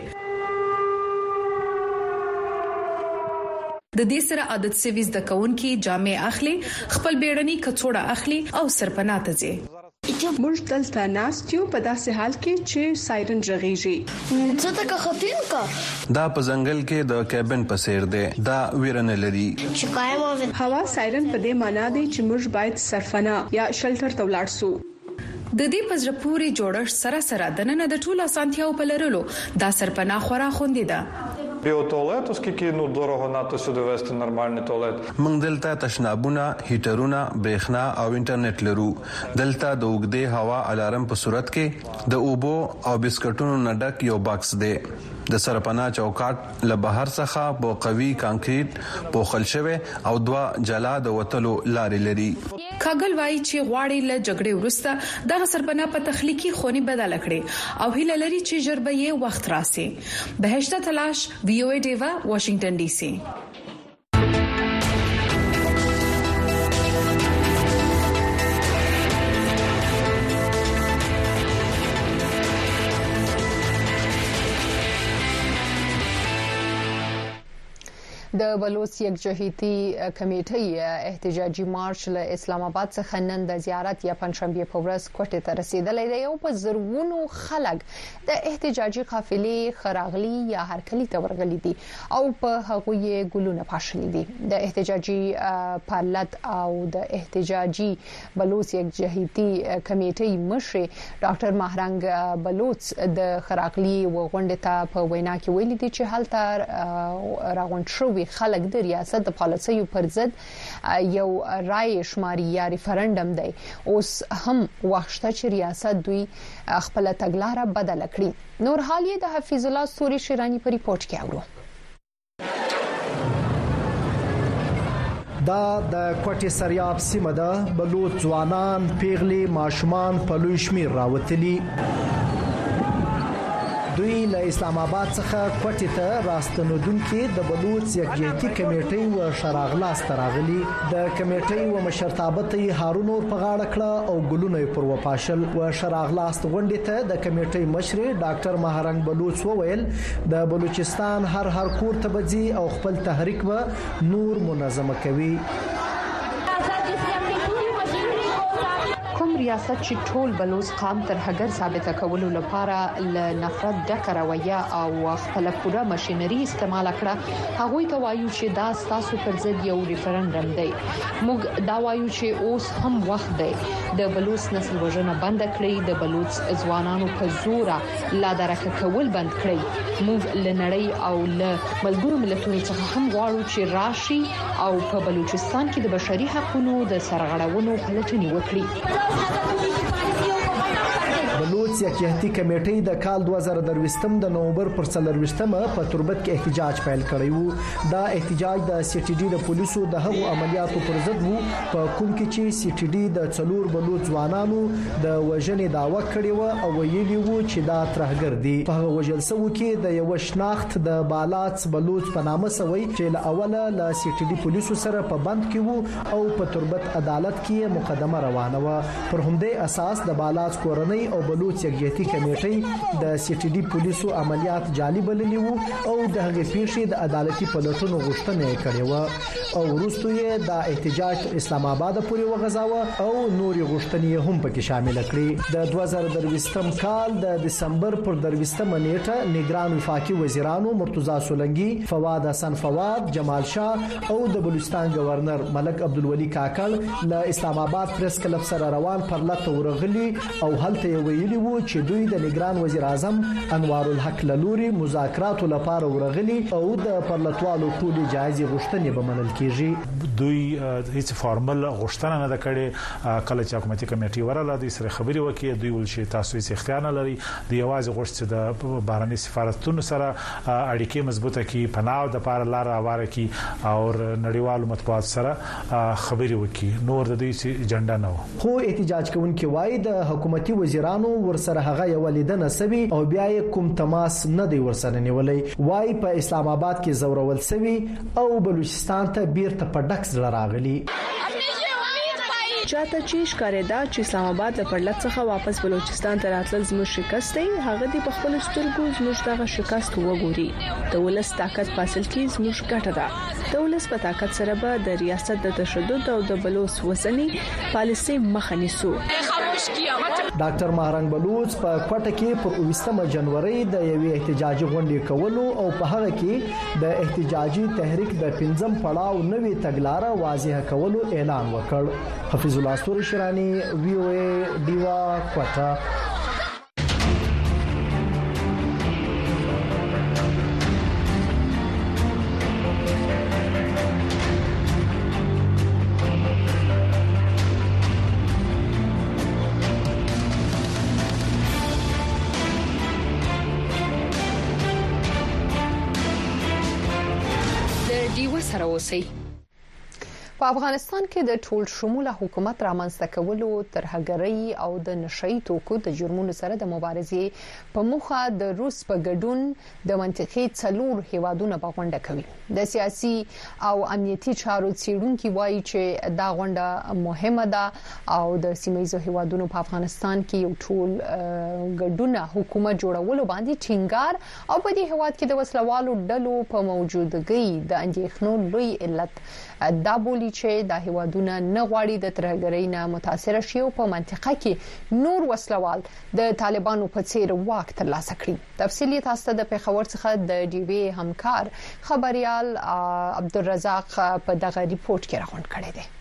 د دې سره عادت سوي زده کوونکي جامې اخلي، خپل بیړني کڅوړه اخلي او سرپناه ته ځي. موږ دلته ناست یو په داسې حال کې چې سایرن رغیږي. څه تک خفینکا دا په ځنګل کې د کیبن په څیر دی. دا ویرنه لري. هوا سایرن په دې معنی دی چې موږ باید سرپناه یا شلټر ته ولاړ سو. د دې پزره پوری جوړښت سره سره د نن د ټولو اسانتیاو په لرلو دا سرپناه خورا خوندې ده. بیوتوالет, оскільки дорого надто сюди вести нормальний туалет. موږ دلته تشنابونه، هیټرونه، برېښنا او انټرنیټ لرو. دلته د اوږدې هوا الارم په صورت کې د اوبو او بسکټونو نه ډک یو باکس دی. د سرپناه چوکاټ له بهر څخه په قوي کانکریټ پوښل شوی او دوا جلا د وتلو لارې لري. کاغل وايي چې غواړي له جګړې وروسته د سرپناه په تخلیقي خوني بدل کړي او هیله لري چې ژر به یې وخت راسي. بهشته تلاش، VOA ډیوا، واشنگټن ډي سي. د بلوچ یکجهتي کمیټې احتجاجي مارش له اسلام آباد څخه نن د زیارت یا پنځشنبه په ورځ کوټې ته رسیدلی دی او په زرګونو خلک د احتجاجي قافلې خراغلي یا هرکلي ته ورغلي دي او په هغوی ګلونه پاشلي دي. د احتجاجي پارلت او د احتجاجي بلوچ یکجهتي کمیټې مشر ډاکټر مهرنګ بلوچ د خراغلي وغونډه ته په وینا کې ویلي دي چې هلته راغونډ شو خلک د ریاست د پالیسیو پر ضد یو رائے شماري یا ریفرندم دی. اوس هم وخت شته چې ریاست دوی خپل تګلارې بدل کړي. نور حال یې د حفیظ الله سوري شیرانی په ریپورت کې اورو. دا د کوټې سریاب سیمه ده. بلوچ ځوانان، پیغلي، ماشومان په لوی شمیر راوتلي. دوی له اسلام آباد څخه کوټې ته راستنودونکو د بلوچ یکجهتي کمیټې و شراغلاس تراغلي. د کمیټې و مشرتابه هارون اور په غاړه کړه او ګلونه پر وپاشل. و شراغلاس غونډې ته د کمیټې مشر ډاکټر مهرنګ بلوچ وویل د بلوچستان هر کور ته بځي او خپل تحریک و نور منظمه کوي. کوم ریاست چې ټول بلوچ قام ترهګر ثابت کولو لپاره ل نفرت ډک رویه او خپل پوره ماشينري استعمال کړه هغه ته وایو چې دا تاسو پر ضد یو ریفرندم دی موږ دا وایو چې اوس هم وخت دی د بلوچ نسل وژنه بند کړئ د بلوچ ځوانانو په زور لا درکه کول بند کړئ موږ لنړی او ل ملګرو ملتونو څخه هم غواړو چې راشي او په بلوچستان کې د بشري حقوقو د سرغړونو پلټنې وکړي بلوچ سیاحتي کمیټې د کال 2023 د نومبر پر 24مه په تربت کې احتجاج پیل کړی وو دا احتجاج د سی ټي ډي د پولیسو د هغو عملیاتو پر ضد وو په کوم کې چې سی ټي ډي د څلور بلوچ ځوانانو د وژنې داوا کړې و او ویلي وو چې دا ترهګر دي په هغه وجل سو کې د یو شناخت د بالاڅ بلوچ په نامه سوی چې له اوله ل سی ټي ډي پولیسو سره په بند کې وو او په تربت عدالت کې مقدمه روانه و پر همدې اساس د بالاڅ کورنۍ او بلوچ یګیتی کمیټې د سی ټي ډي پولیسو عملیات جالي بللي وو او د هغې پیښې د عدالتي پلټنو غوښتنه کړې و او وروسته یې د احتجاج اسلام آباد پورې وغځاوه او نور غوښتنې هم پکې شامل کړې د 2023 کال د دسمبر پر 23 نیټه نگران وفاقي وزیرانو مرتضی سولنګي فواد حسن فواد جمال شاه او د بلوچستان گورنر ملک عبدالولي کاکړ له اسلام آباد پریس کلب سره روان پر لته ورغلي او هلته ویلي وو چې دوی د نگران وزیر اعظم انوار الحق لوري مذاکرات لپاره ورغلي او د پرلطوالو ټولې جایزې غوښتنې به منل کیږي دوی هیڅ فارمل غوښتنه نه کړې کله چې حکومتي کمیټې وراله د سره خبري وکړي دوی ول شي تاسو هیڅ اختیار نه لري د یوازې غوښتنه د بهرني سفارتونو سره اړیکې مضبوطه کی پناه د لپاره لار اواره کی او نړیوالو مطبوعات سره خبري وکړي نور د دې ایجنډا نه و خو احتجاج کوونکي وایي د حکومتي وزیرانو ورسره هغه یو لیدنه سوي او بیا یې کوم تماس نه دی ورسره نیولې وای په اسلام آباد کې زورول سوي او بلوچستان ته بیرته په ډکس راغلي چاته چې ښکارېدا چې اسلام آباد له پرلط څخه واپس بلوچستان ته راتلل زموږ شکست دی هغه دی په خپل سترګو زموږ دغه شکست وګوري د ولس طاقت حاصل کې زموږ ګټه ده د ولس په طاقت سره به د ریاست د تشدد او د بلوچ وسنی پالیسي مخه نیسو ډاکټر مهرنګ بلوچ په کوټه کې په 20 جنوري د یوې احتجاجي غونډې کولو او په هغه کې د احتجاجي تحریک د 5م پړاو نوې تګلارې واضح کولو اعلان وکړ حفیظ الله استوري شرانی وی او ای دیوا کوټه په افغانستان کې د ټول شموله حکومت رامنځته کولو ترهګرۍ او د نشئی توکو د جرمونو سره د مبارزې په موخه د روس په ګډون د منطقې څلور هیوادونو په غونډه کوي د سیاسي او امنیتي چارو څېړونکو وایي چې دا غونډه مهمه ده او د سیمایي هیوادونو په افغانستان کې یو ټول ګډونه حکومت جوړولو باندې ټینګار او په دې هیواد کې د وسلوالو ډلو په موجودګۍ د اندېښنو لوی علت دا بولی چې د هیوادونو نه غواړي د ترهګرۍ نه متاثر شي او په منطقه کې نور وسلوال د طالبانو په څیر واک ترلاسه کړي تفصیل تاسو ته د پیښور څخه د ډي وی همکار خبريال عبدالرزاق په دغه ریپورت کې راغونډ کړی دی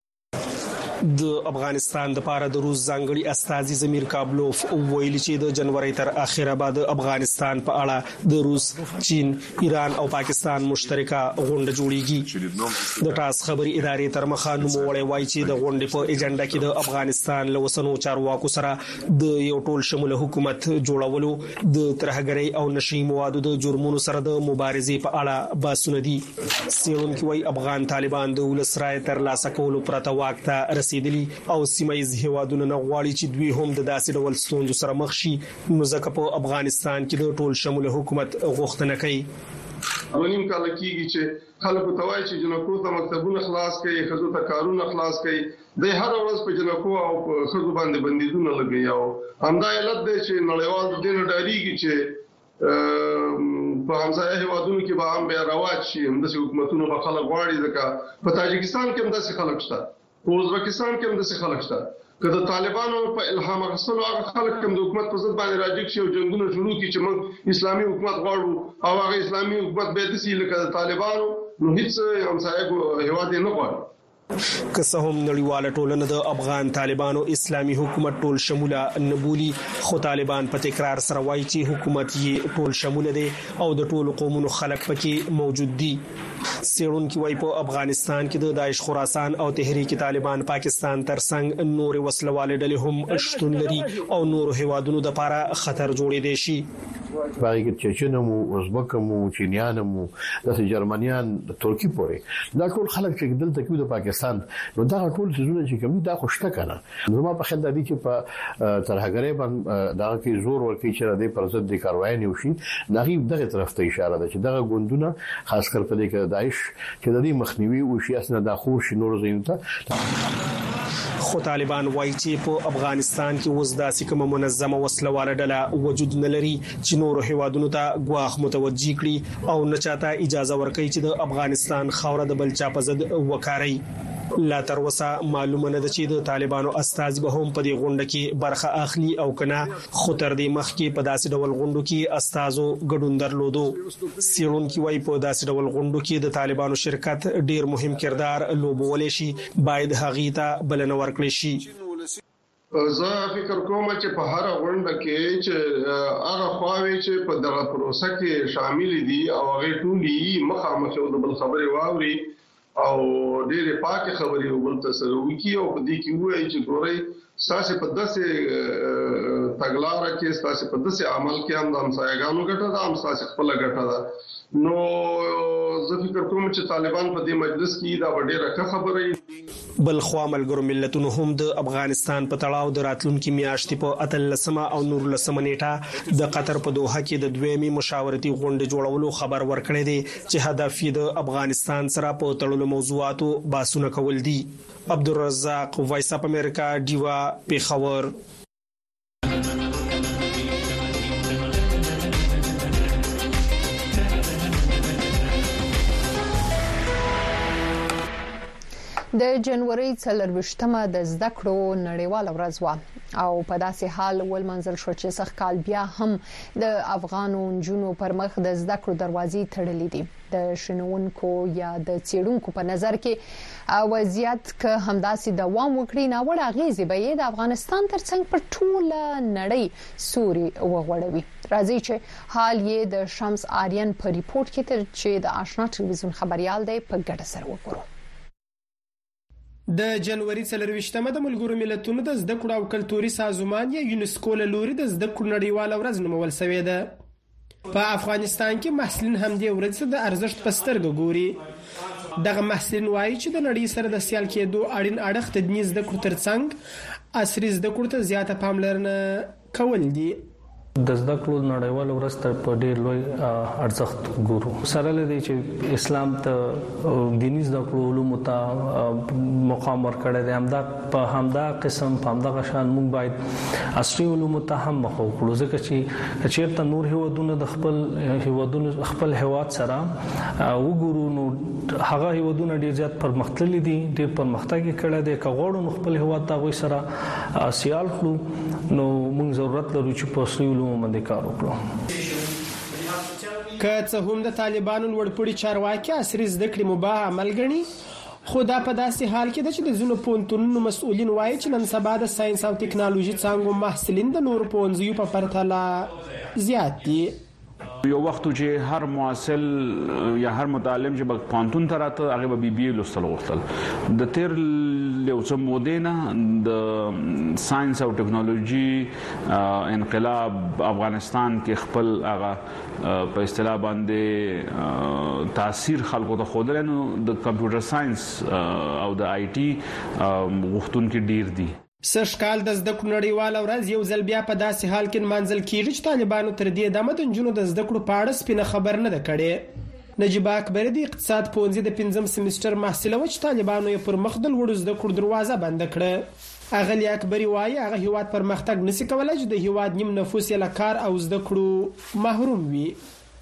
د افغانستان د پاره د روس ځانګړي استاذ زمیر کابلوف ویلي چې د جنوري تر اخره بعد افغانستان په اړه د روس چین ایران او پاکستان مشترکه غونډه جوړیږي د ټاس خبري ادارې تر مخه نوموړی وایي چې د غونډې په ایجنډا کې د افغانستان له وسنو چارواکو سره د یو ټول شموله حکومت جوړولو د ترهګرۍ او نشئی موادو د جرمونو سره د مبارزې په اړه باسونه دي څېړونکي وایي افغان طالبان د ولسرای تر لاسه کولو پرته واک ته رسیدلی او سیمایي هیوادونو نه غواړي چې دوی هم د داسې ډول ستونزو سره مخ شي نو ځکه په افغانستان کې د ټول شموله حکومت غوښتنه کوي اولین کال کېږي چې خلکو ته وایي چې جنکو ته مکتبونه خلاص کړي خزو ته کارونه خلاص کړي د هر ورځ په جنکو او په خزو باندې بندیزونه لګي او همدا علت دی چې نړیوال د دین ډاریږي چې په همځای هیوادونو کې به هم بیا رواج شي همداسې حکومتونه به خلک غواړي ځکه په تاجکستان کې همداسې خلک شته په ازبکستان کې همداسې خلک شته که د طالبانو په الهام غسلو هغه خلک کوم د حکومت په ضد باندې راځي چې جنگونه شروع کړي چې موږ اسلامي حکومت غواړو او هغه اسلامي حکومت به د سیل کړه طالبانو نو هیڅ همسایه هیواد نه غواړي. که څه هم نړیواله ټولنه د افغان طالبانو اسلامي حکومت ټول شموله نه بولي خو طالبان په تکرار سره وایي چې حکومت یې ټول شموله دی او د ټولو قومونو خلک پکې موجود دي. څېړونکي وایي په افغانستان کې د داعش خراسان او تحریک طالبان پاکستان ترڅنګ نور وسلواله ډلې هم شتون لري او نور هیوادونو د لپاره خطر جوړېدای شي. باقي کې چچنمو ازبکمو چینیانمو د جرمنیان د ترکی پورې دا ټول خلک چې دلته کې د پاکستان نو دا ټول سيزونه چې کوم دا خوشته کنه زما په خیال د دې چې په ترهګرۍ باندې دا کې زور ورکړي چې د پرځد د کاروای نه وشي دغه دغه طرف ته اشاره ده چې دغه ګوندونه خاص کر په دې کې داعش چې د دې مخنیوي او شي اسنه د خور شنو زینته خو طالبان وایي چې په افغانستان کې اوس داسې کومه منظمه وسلواله ډله وجود نه لري چې نور هیوادونو ته غواخ متوجي کړي او نه چاته اجازه ورکړي چې د افغانستان خاوره د بل چا په ضد وکاري. لا تر اوسه معلومه نه ده چې د طالبانو استازي به هم په دې غونډه کې برخه اخلي او کنه خو تر دې مخکې په داسې ډول غونډو کې استازو ګډون درلودو. څېړونکي وایي په داسې ډول غونډو کې د طالبانو شرکت ډیر مهم کردار لوبولی شي باید هغه ته بلنه ورکړي شي. زه فکر کوم چې په هر غونډه کې چې هغه خواوې چې په دغه پروسه کې شامل دي او هغه ټولي مخامخ د بل خبرې واوري او ډېرې پاکه خبرې وبل تاسو وکي او په دې کې وایي چې ګورئ ساسه په داسې تګلارې کې ساسه په داسې عمل کې هم د همسایګانو ګټه ده هم ساسه خپل ګټه ده نو زه فکر کوم چې طالبان په دې مجلس کې دا ډېره ښه خبره بل خو ملګرو ملتونو هم د افغانستان په تړاو د راتلونکو میاشتې په 13 او 19 نیټه د قطر په دوحه کې د دویمي مشاورتي غونډې جوړولو خبر ورکړی دی چې هدف یې د افغانستان سره په تړلو موضوعاتو بحثونه کول دي. عبدالرزاق وایس اپ امریکا دیوا پیښور. د جنوري 24مه د زده کړو نړیواله ورځ و او په داسې حال ولمنځل شو چې سخت کال بیا هم د افغانو نجونو پر مخ د زده کړو دروازې تړلې دي. د شنونکو یا د څېړونکو په نظر کې وضعیت که همداسې دوام وکړي ناوړه اغیزې به یې د افغانستان ترڅنګ په ټوله نړۍ سوري وغوړوي. راځي چې حال یې د شمس آریان په ریپورت کې تر چې د آشنا ټلویزیون خبريال دی په ګډه سره وګورو. د جنوري 24مه د ملګرو ملتونو د زده کړو او کلتوري سازمان یا یونسکو له لوري د زده کړو نړیواله ورځ نومول شوې ده. په افغانستان کې محصلین هم د ورځ د ارزښت په سترګه ګوري. دغه محصلین وایي چې د نړۍ سره د سیال کېدو اړین اړخ د دنیز زده کړو ترڅنګ عصري زده کړو ته زیاته پاملرنه کول دي. د زده کړو نړیواله ورځ ته په ډېر لوی ارزښت ګورو. سره لدی چې اسلام ته دیني زده کړو علوم ته مقام ورکړی دی همدا قسم په همدغه شان موږ باید عصري علوم ته هم مخ وکړو ځکه چې چیرته نور هیوادونه د خپل هیواد سره وګورو نو هغه هیوادونه ډېر زیات پرمختللي دي ډېر پرمختګ کړی دی که غواړو خپل هیواد ته غوي سره سیال کړو نو موږ ضرورت لرو چې په عصري باندې کار وکړو. که څه هم د طالبانو لوړپوړي چارواکي عصري زده کړې مباح عمل ګڼي خو دا په داسې حال کې ده چې د ځینو پوهنتونونو مسؤلین وایي چې نن سبا د ساينس او ټکنالوژي څانګو محصلین د نورو پوهنځیو په پرتله زیات دي. یو وخت چې هر محصل یا هر متعلم چې پوهنتون ته راته هغه به بي لوستل غوښتل. د تیر یو څه مودې نه د ساينس او ټکنالوژي انقلاب افغانستان کې خپل هغه په اصطلاح باندې تاثیر خلکو ته خوده نو د کمپیوټر ساينس او د آی ټي غوښتونکو ډیر دي. سشکال د زده کړو نړیواله ورځ یو ځل بیا په داسې حال کې منځل کیږي چې طالبانو تر دې دمه د نجونو د زده کړو په اړه سپینه خبر نه ده کړې. نجیبه اکبر د اقتصاد پوهنځي د 5م سیمستر محصله و چې طالبانو یې پر مخ د لوړو زده کړو دروازه بند کړه. اغلی اکبر وایي هغه هیواد پرمختګ نشي کولای چې د هیواد نیم نفوس یې له کار او زده کړو محروم وي.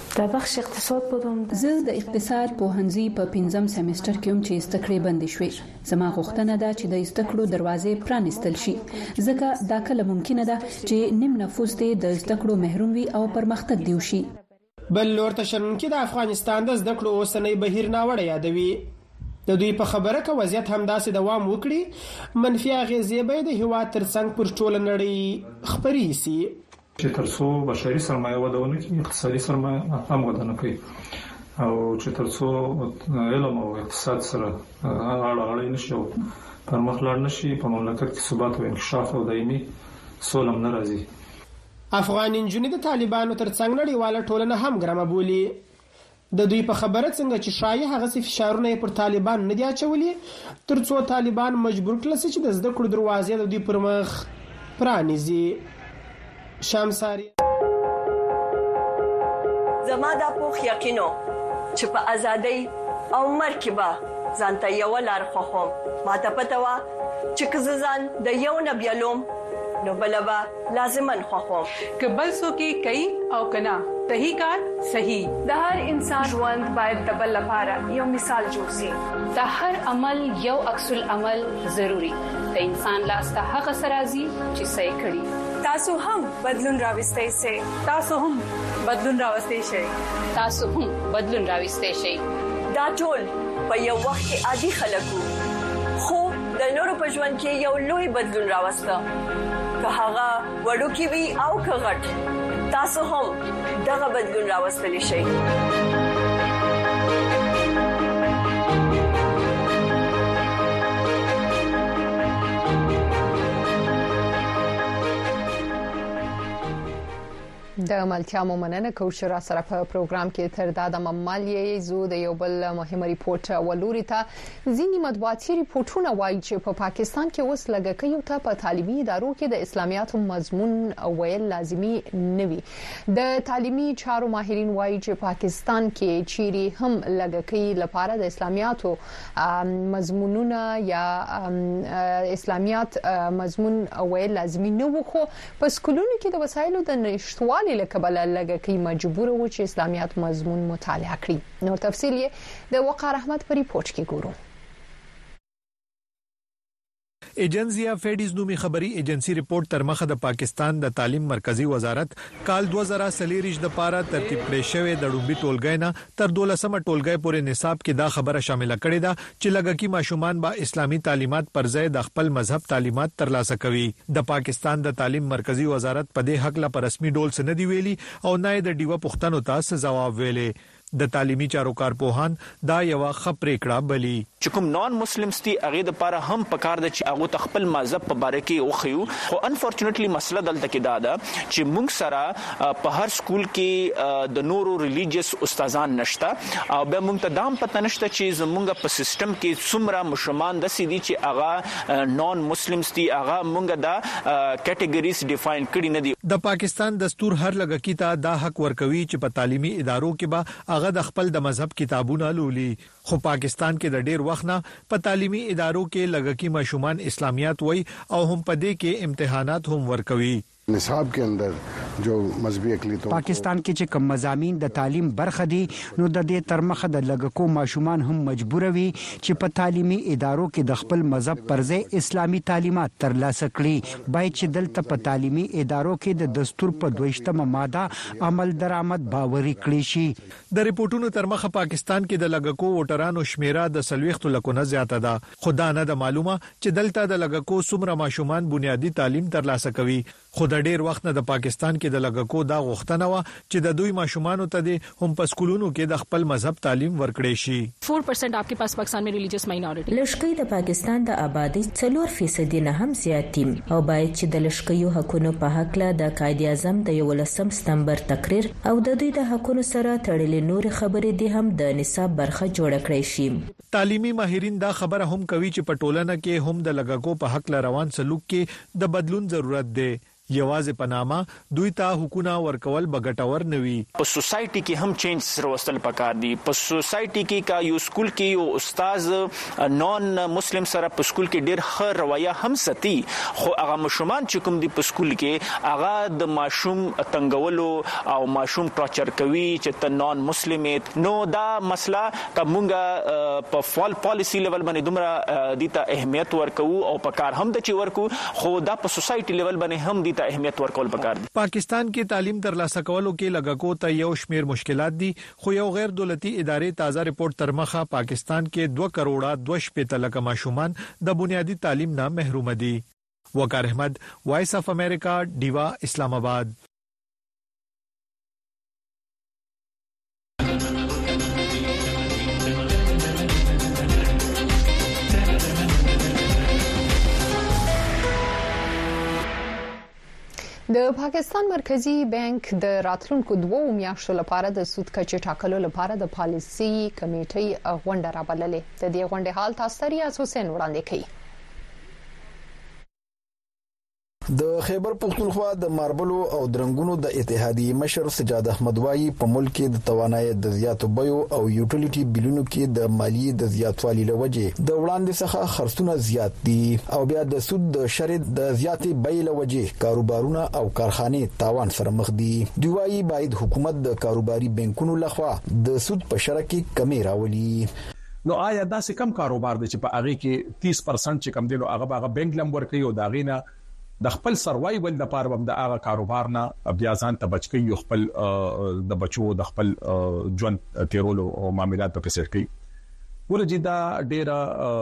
د بخش اقتصاد بودم. زه د اقتصاد پوهنځي په 5م سمستر کې هم چې زده کړې بند شوې. زما غوښتنه ده چې د زده کړو دروازې پرانیستل شي ځکه دا کله ممکنه ده چې نیم نفوس دې د زده کړو محروم وي او پرمختګ دی وشي. بل لورته شرمنکي د افغانستان د زده کړو اوسنۍ بهیر ناوړه یادوي. د دوی په خبره کې وضعیت همداسې دوام وکړي منفي اغیزې به د هیواد ترڅنګ پر ټوله نړۍ خپرې شي. چې ترڅو بشري سرمایه وده ونه کړي اقتصادي سرمایه هم وده نه کوي او چې ترڅو علم او اقتصاد سره اړه نشي او پرمخ لاړ نشي په مملکت کې ثبات او انکشاف او دایمي سوله نه راځي. افغان انجونې د طالبانو ترڅنګ نړیواله ټولنه هم ګرمه بولي. د دوی په خبره څنګه چې شایع هغه څه فشارونه پر طالبان نه دی اچولي ترڅو طالبان مجبور کړل چې د زده کړو دروازې د دوی پر مخ پرانیزي. شمساری زما دا پوخ یقینو چې په ازادۍ او مرکبه ځانته یو لار خوخم ما ته پته وا چې که ځان د یو نه بیلوم نو بلبا لازمن خوخم که بل څوک کوي او کنا صحیح کار صحیح. د هر انسان ژوند باید د بل لپاره یو مثال جوړ شي. د هر عمل یو عکس العمل ضروری. د انسان لاس ته هغه سرازي چې صحیح کړي. تاسو هم بدلون راوستئ شئ. تاسو هم بدلون راوستئ شئ. تاسو هم بدلون راوستئ شئ. دا ټول په یو وخت کې عادي خلکو خو د نورو په ژوند کې یو لوی بدلون راوسته. که هغه وړوکی وي او که غټ تاسو هم دغه بدلون راوستلی شئ. د ملتیا مومننه کوشرا سره په پروګرام کې تر دا د ممالیې زو د یو بل مهمه ریپورت ولوري ته ځینې مطبوعاتي ریپورتونه وایي چې په پاکستان کې اوس لګکیو ته په تعلیمي ادارو کې د اسلامیاتو مضمون ویل لازمي نه وي. د تعلیمي چارو ماهرین وایي چې پاکستان کې چيري هم لګکی لپاره د اسلامیاتو مضمونونه یا اسلامیات مضمون ویل لازمي نه وو خو په سکولونو کې د وسایلو د نشټوالي لکبل لګکی مجبور و چې اسلامیات مضمون مطالعه کړي. نور تفصیل یې د وقار احمد په ریپورت کې ګورو. ایجنسیا فیډیز نومي خبري ایجنسی ریپورت تر مخه د پاکستان د تعلیم مرکزی وزارت کال 2023 د پاره ترتیب کړی شوی د ډومبي ټولګای نه تر 12مه ټولګای پورې نصاب کې دا خبره شامل کړې ده چې لګکی ماشومان با اسلامي تعلیمات پر ځای د خپل مذهب تعلیمات ترلاسه کوي. د پاکستان د تعلیم مرکزی وزارت په دې حق لا پر رسمي ډول څه نه دی ویلي او نه د ډیوه پښتنو ته جواب ویلي. د تعلیمي چارو کارپوهان دا یو خبرې کړه بلی چې کوم نان مسلمانز دي هغه د لپاره هم پکار د چې هغه خپل مذهب په باره کې وخیو خو انفورچونټلی مسله دلته کې دا ده چې موږ سره په هر سکول کې د نورو ریلیجیس استادان نشته او به موږ ته دام پته نشته چې زموږ په سیستم کې څومره مشرمان د سيدي چې هغه نان مسلمانز دي هغه موږ دا کټګوریز ډیفاین کړی نه دي. د پاکستان دستور هر لګکی ته دا حق ورکوي چې په تعلیمي ادارو کې به هغه د خپل د مذهب کتابونه لولي خو پاکستان کې د ډیر وخت نه په تعلیمي ادارو کې لګکی ماشومان اسلامیات وای او هم په دې کې امتحانات هم ورکوي. نصاب के अंदर जो मजहबी اقلیتوں پاکستان کې چې کوم مضامین د تعلیم برخه دي نو د دې ترمخه د لګکو ماشومان هم مجبور وي چې په تعلیمي ادارو کې د خپل مذهب پر ځای اسلامي تعلیمات ترلاسه کړي. باید چې دلته په تعلیمي ادارو کې د دستور په 22مه ماده عمل درآمد باوري کړي شي. د ریپورتونو ترمخه پاکستان کې د لګکو ووټرانو شمیره د 40 لکونه زیاته ده. خدا نه د معلومه چې دلته د لګکو څومره ماشومان بنیادی تعلیم ترلاسه کوي. خو د ډیر وخت نه د پاکستان کې د لګکو دا غوښتنه و چې د دوی ماشومان ته هم په سکولونو کې د خپل مذهب تعلیم ورکړي شي. 4% आपके पास पाकिस्तान में religious minority لشکې د پاکستان د آبادی 4% نه هم زیات دي او باید چې د لشکېو حقوقو په حق له د قائد اعظم د 11 سپتمبر تقریر او د دوی د حقوقو سره تړلې نور خبرې دي هم د نصاب برخه جوړ کړی شي. تعلیمي ماهرین دا خبره هم کوي چې په ټولنه کې هم د لګکو په حق ل روان سلوک کې د بدلون ضرورت دی. یوازې پنامه دوی ته حقوقونه ورکول بغټور نوي. په سوسايټي کې هم چینج سروستل پکار دي. په سوسايټي کې کا یو سکول کې یو استاد نون مسلم سره په سکول کې ډېر ښه رویه هم ستي، خو هغه مشومان چې کوم دي په سکول کې هغه د ماشوم تنګولو او ماشوم ټارچر کوي چې ته نون مسلم نو دا مسله کومه په فال پالیسی لیول باندې دومره دیته اهمیت ورکو او پکار هم د چی ورکو، خو دا په سوسايټي لیول باندې هم دیته اهمیت ورکول پکار دي. پاکستان کې تعلیم ترلاسه کولو کې لګاکو ته یو شمیر مشکلات دي، خو یو غیر دولتي ادارې تازه ریپورت ترمخه پاکستان کې 2 کروڑ 2 لک ماشومان د بنیادی تعلیم نه محروم دي. وقار احمد، وائس اف امریکا، ډیوا، اسلام آباد. د پاکستان مرکزی بانک د راتلونکو 2 میاشتو لپاره د سود کچې ټاکلو لپاره د پالیسي کمیټې غونډه رابللې. د دې غونډې حال تاسو ته ریاض حسین وړاندې کوي. د خیبر پختونخوا د ماربلو او درنګونو د اتحادیې مشر سجاد احمد وایي په ملک کې د توانایي د زیاتو بیو او یوټیلیټي بیلونو کې د مالیې د زیاتوالي لوجه د وړاندې څخه خرڅونه زیات دي او بیا د سود د شرط د زیاتې بیې لوجه کاروبارونه او کارخانه تاوان سره مخ دي. دوی وایي باید حکومت د کاروباري بانکونو لخوا د سود په شرکه کمی راولي. نو آیا داسې کم کاروبار دی چې په هغه کې 30% چې کم دی نو هغه بانک لم ورکړي او داغینه د خپل سروایول د پاره هم د هغه کاروبار نه بیا ځان ته بچی یو خپل د بچو د خپل ژوند تیرولو او معاملات په پیسې کوي. ورجې دا ډیره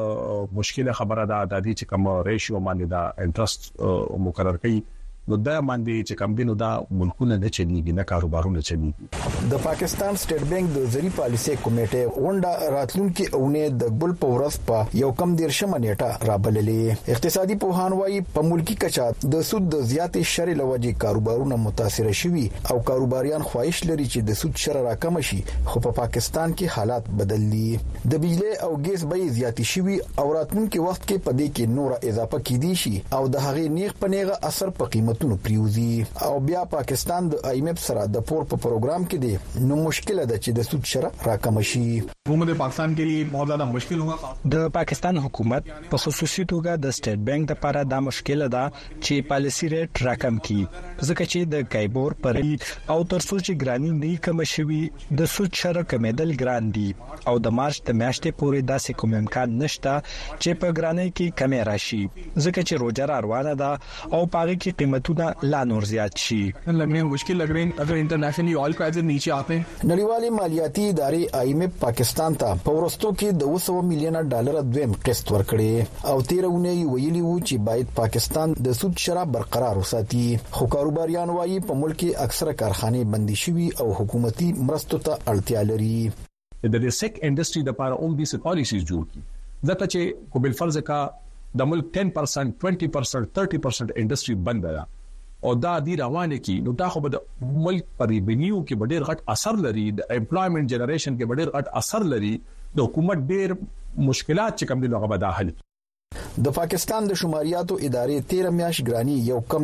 مشکله خبره ده د دې چې کوم ریشیو باندې دا انټرست مقرر کړي نو دا باندې چې کم دینو دا ملکونه نه چلیږي نه کاروبارونه چلیږي. د پاکستان سټیټ بانک د زری پالیسي کمیټه ونډه راتلونکي اونه د ګل پورس په یو کم دیرشمه نیټه رابللې. اقتصادي پوهان وايي په ملکی کچا د سود د زیاتې شر لوجه کاروبارونه متاثر شوي او کاروباریان خواهش لري چې د سود شر راکم شي، خو په پاکستان کې حالات بدل دي. د بجلی او ګیس بیې زیاتې شوي او راتلونکي وخت کې په دې کې نور اضافه کیدی شي او د هغې نیغ پنیغه اثر په قیمت پریوزي او بیا پاکستان د IMF سره د پور په پروګرام کې دی نو مشکل ده چې د سود شرح راکم شي. حکومت پاکستان کې لري बहुत زیاده مشکل ہوگا. د پاکستان حکومت په خصوصي توګه د سټیټ بانک لپاره دا مشکل ده چې پالیسی ریټ راکم کړي، ځکه چې د کایبور پر او تر څو چې ګرانی نه کم شوي د سود شرح کمیدل ګران دي او د مارچ د میاشتې پورې داسې کوم امکان نشته چې په ګرانی کې کمی راشي، ځکه چې روزه روانه ده او پاره کې قیمتونه لا نور زیات شي. لګنه مشکل لګ رہی اگر انټرنیشنل آئل پرائسز نیچے آتے ہیں. نړیوالې مالیاتي ادارې IMF پاکستان ته په ورستو کې د $200 میلیون دویم قسط ورکړي او 13 ویلي وو چې باید پاکستان د سود شرح برقرار وساتي، خو کاروباریان وايي په ملک کې اکثره کارخانه بندي شوي او حکومتي مرستو ته اړتیا لري. د سیک انډستری د لپاره اون دي پالیسیز جوړ کړي ځکه چې کو بل فرض کا د ملک 10% 20% 30% انډستری بند ده او دا دی روانه کی نو دا خو د ملک پر ریونیو کې ډېر غټ اثر لري، د امپلویمنت جنریشن کې ډېر غټ اثر لري، د حکومت ډېر مشکلات چې کوم دي نو غو حل. د پاکستان د شماریاتو ادارې 13 میاشت ګرانی یو کم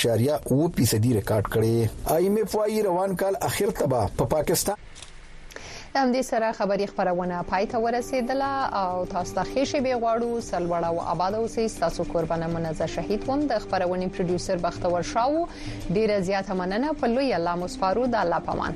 10.2% ریکارډ کړي. IMF وايي روان کال اخر تبا په پاکستان هم دې سره خبري خبرونه پای ته ورسېدله او تاسو ته ښه به غواړو سلوړه او آباد اوسئ. تاسو قربانه منزه شهید وم. د خبرونې پروډوسر بختور شاو ډیره زیاته مننه. په لوی الله مصفارو د الله پامان.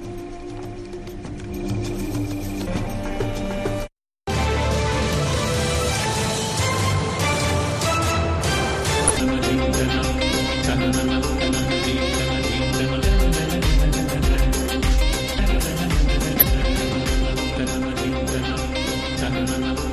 Thank you.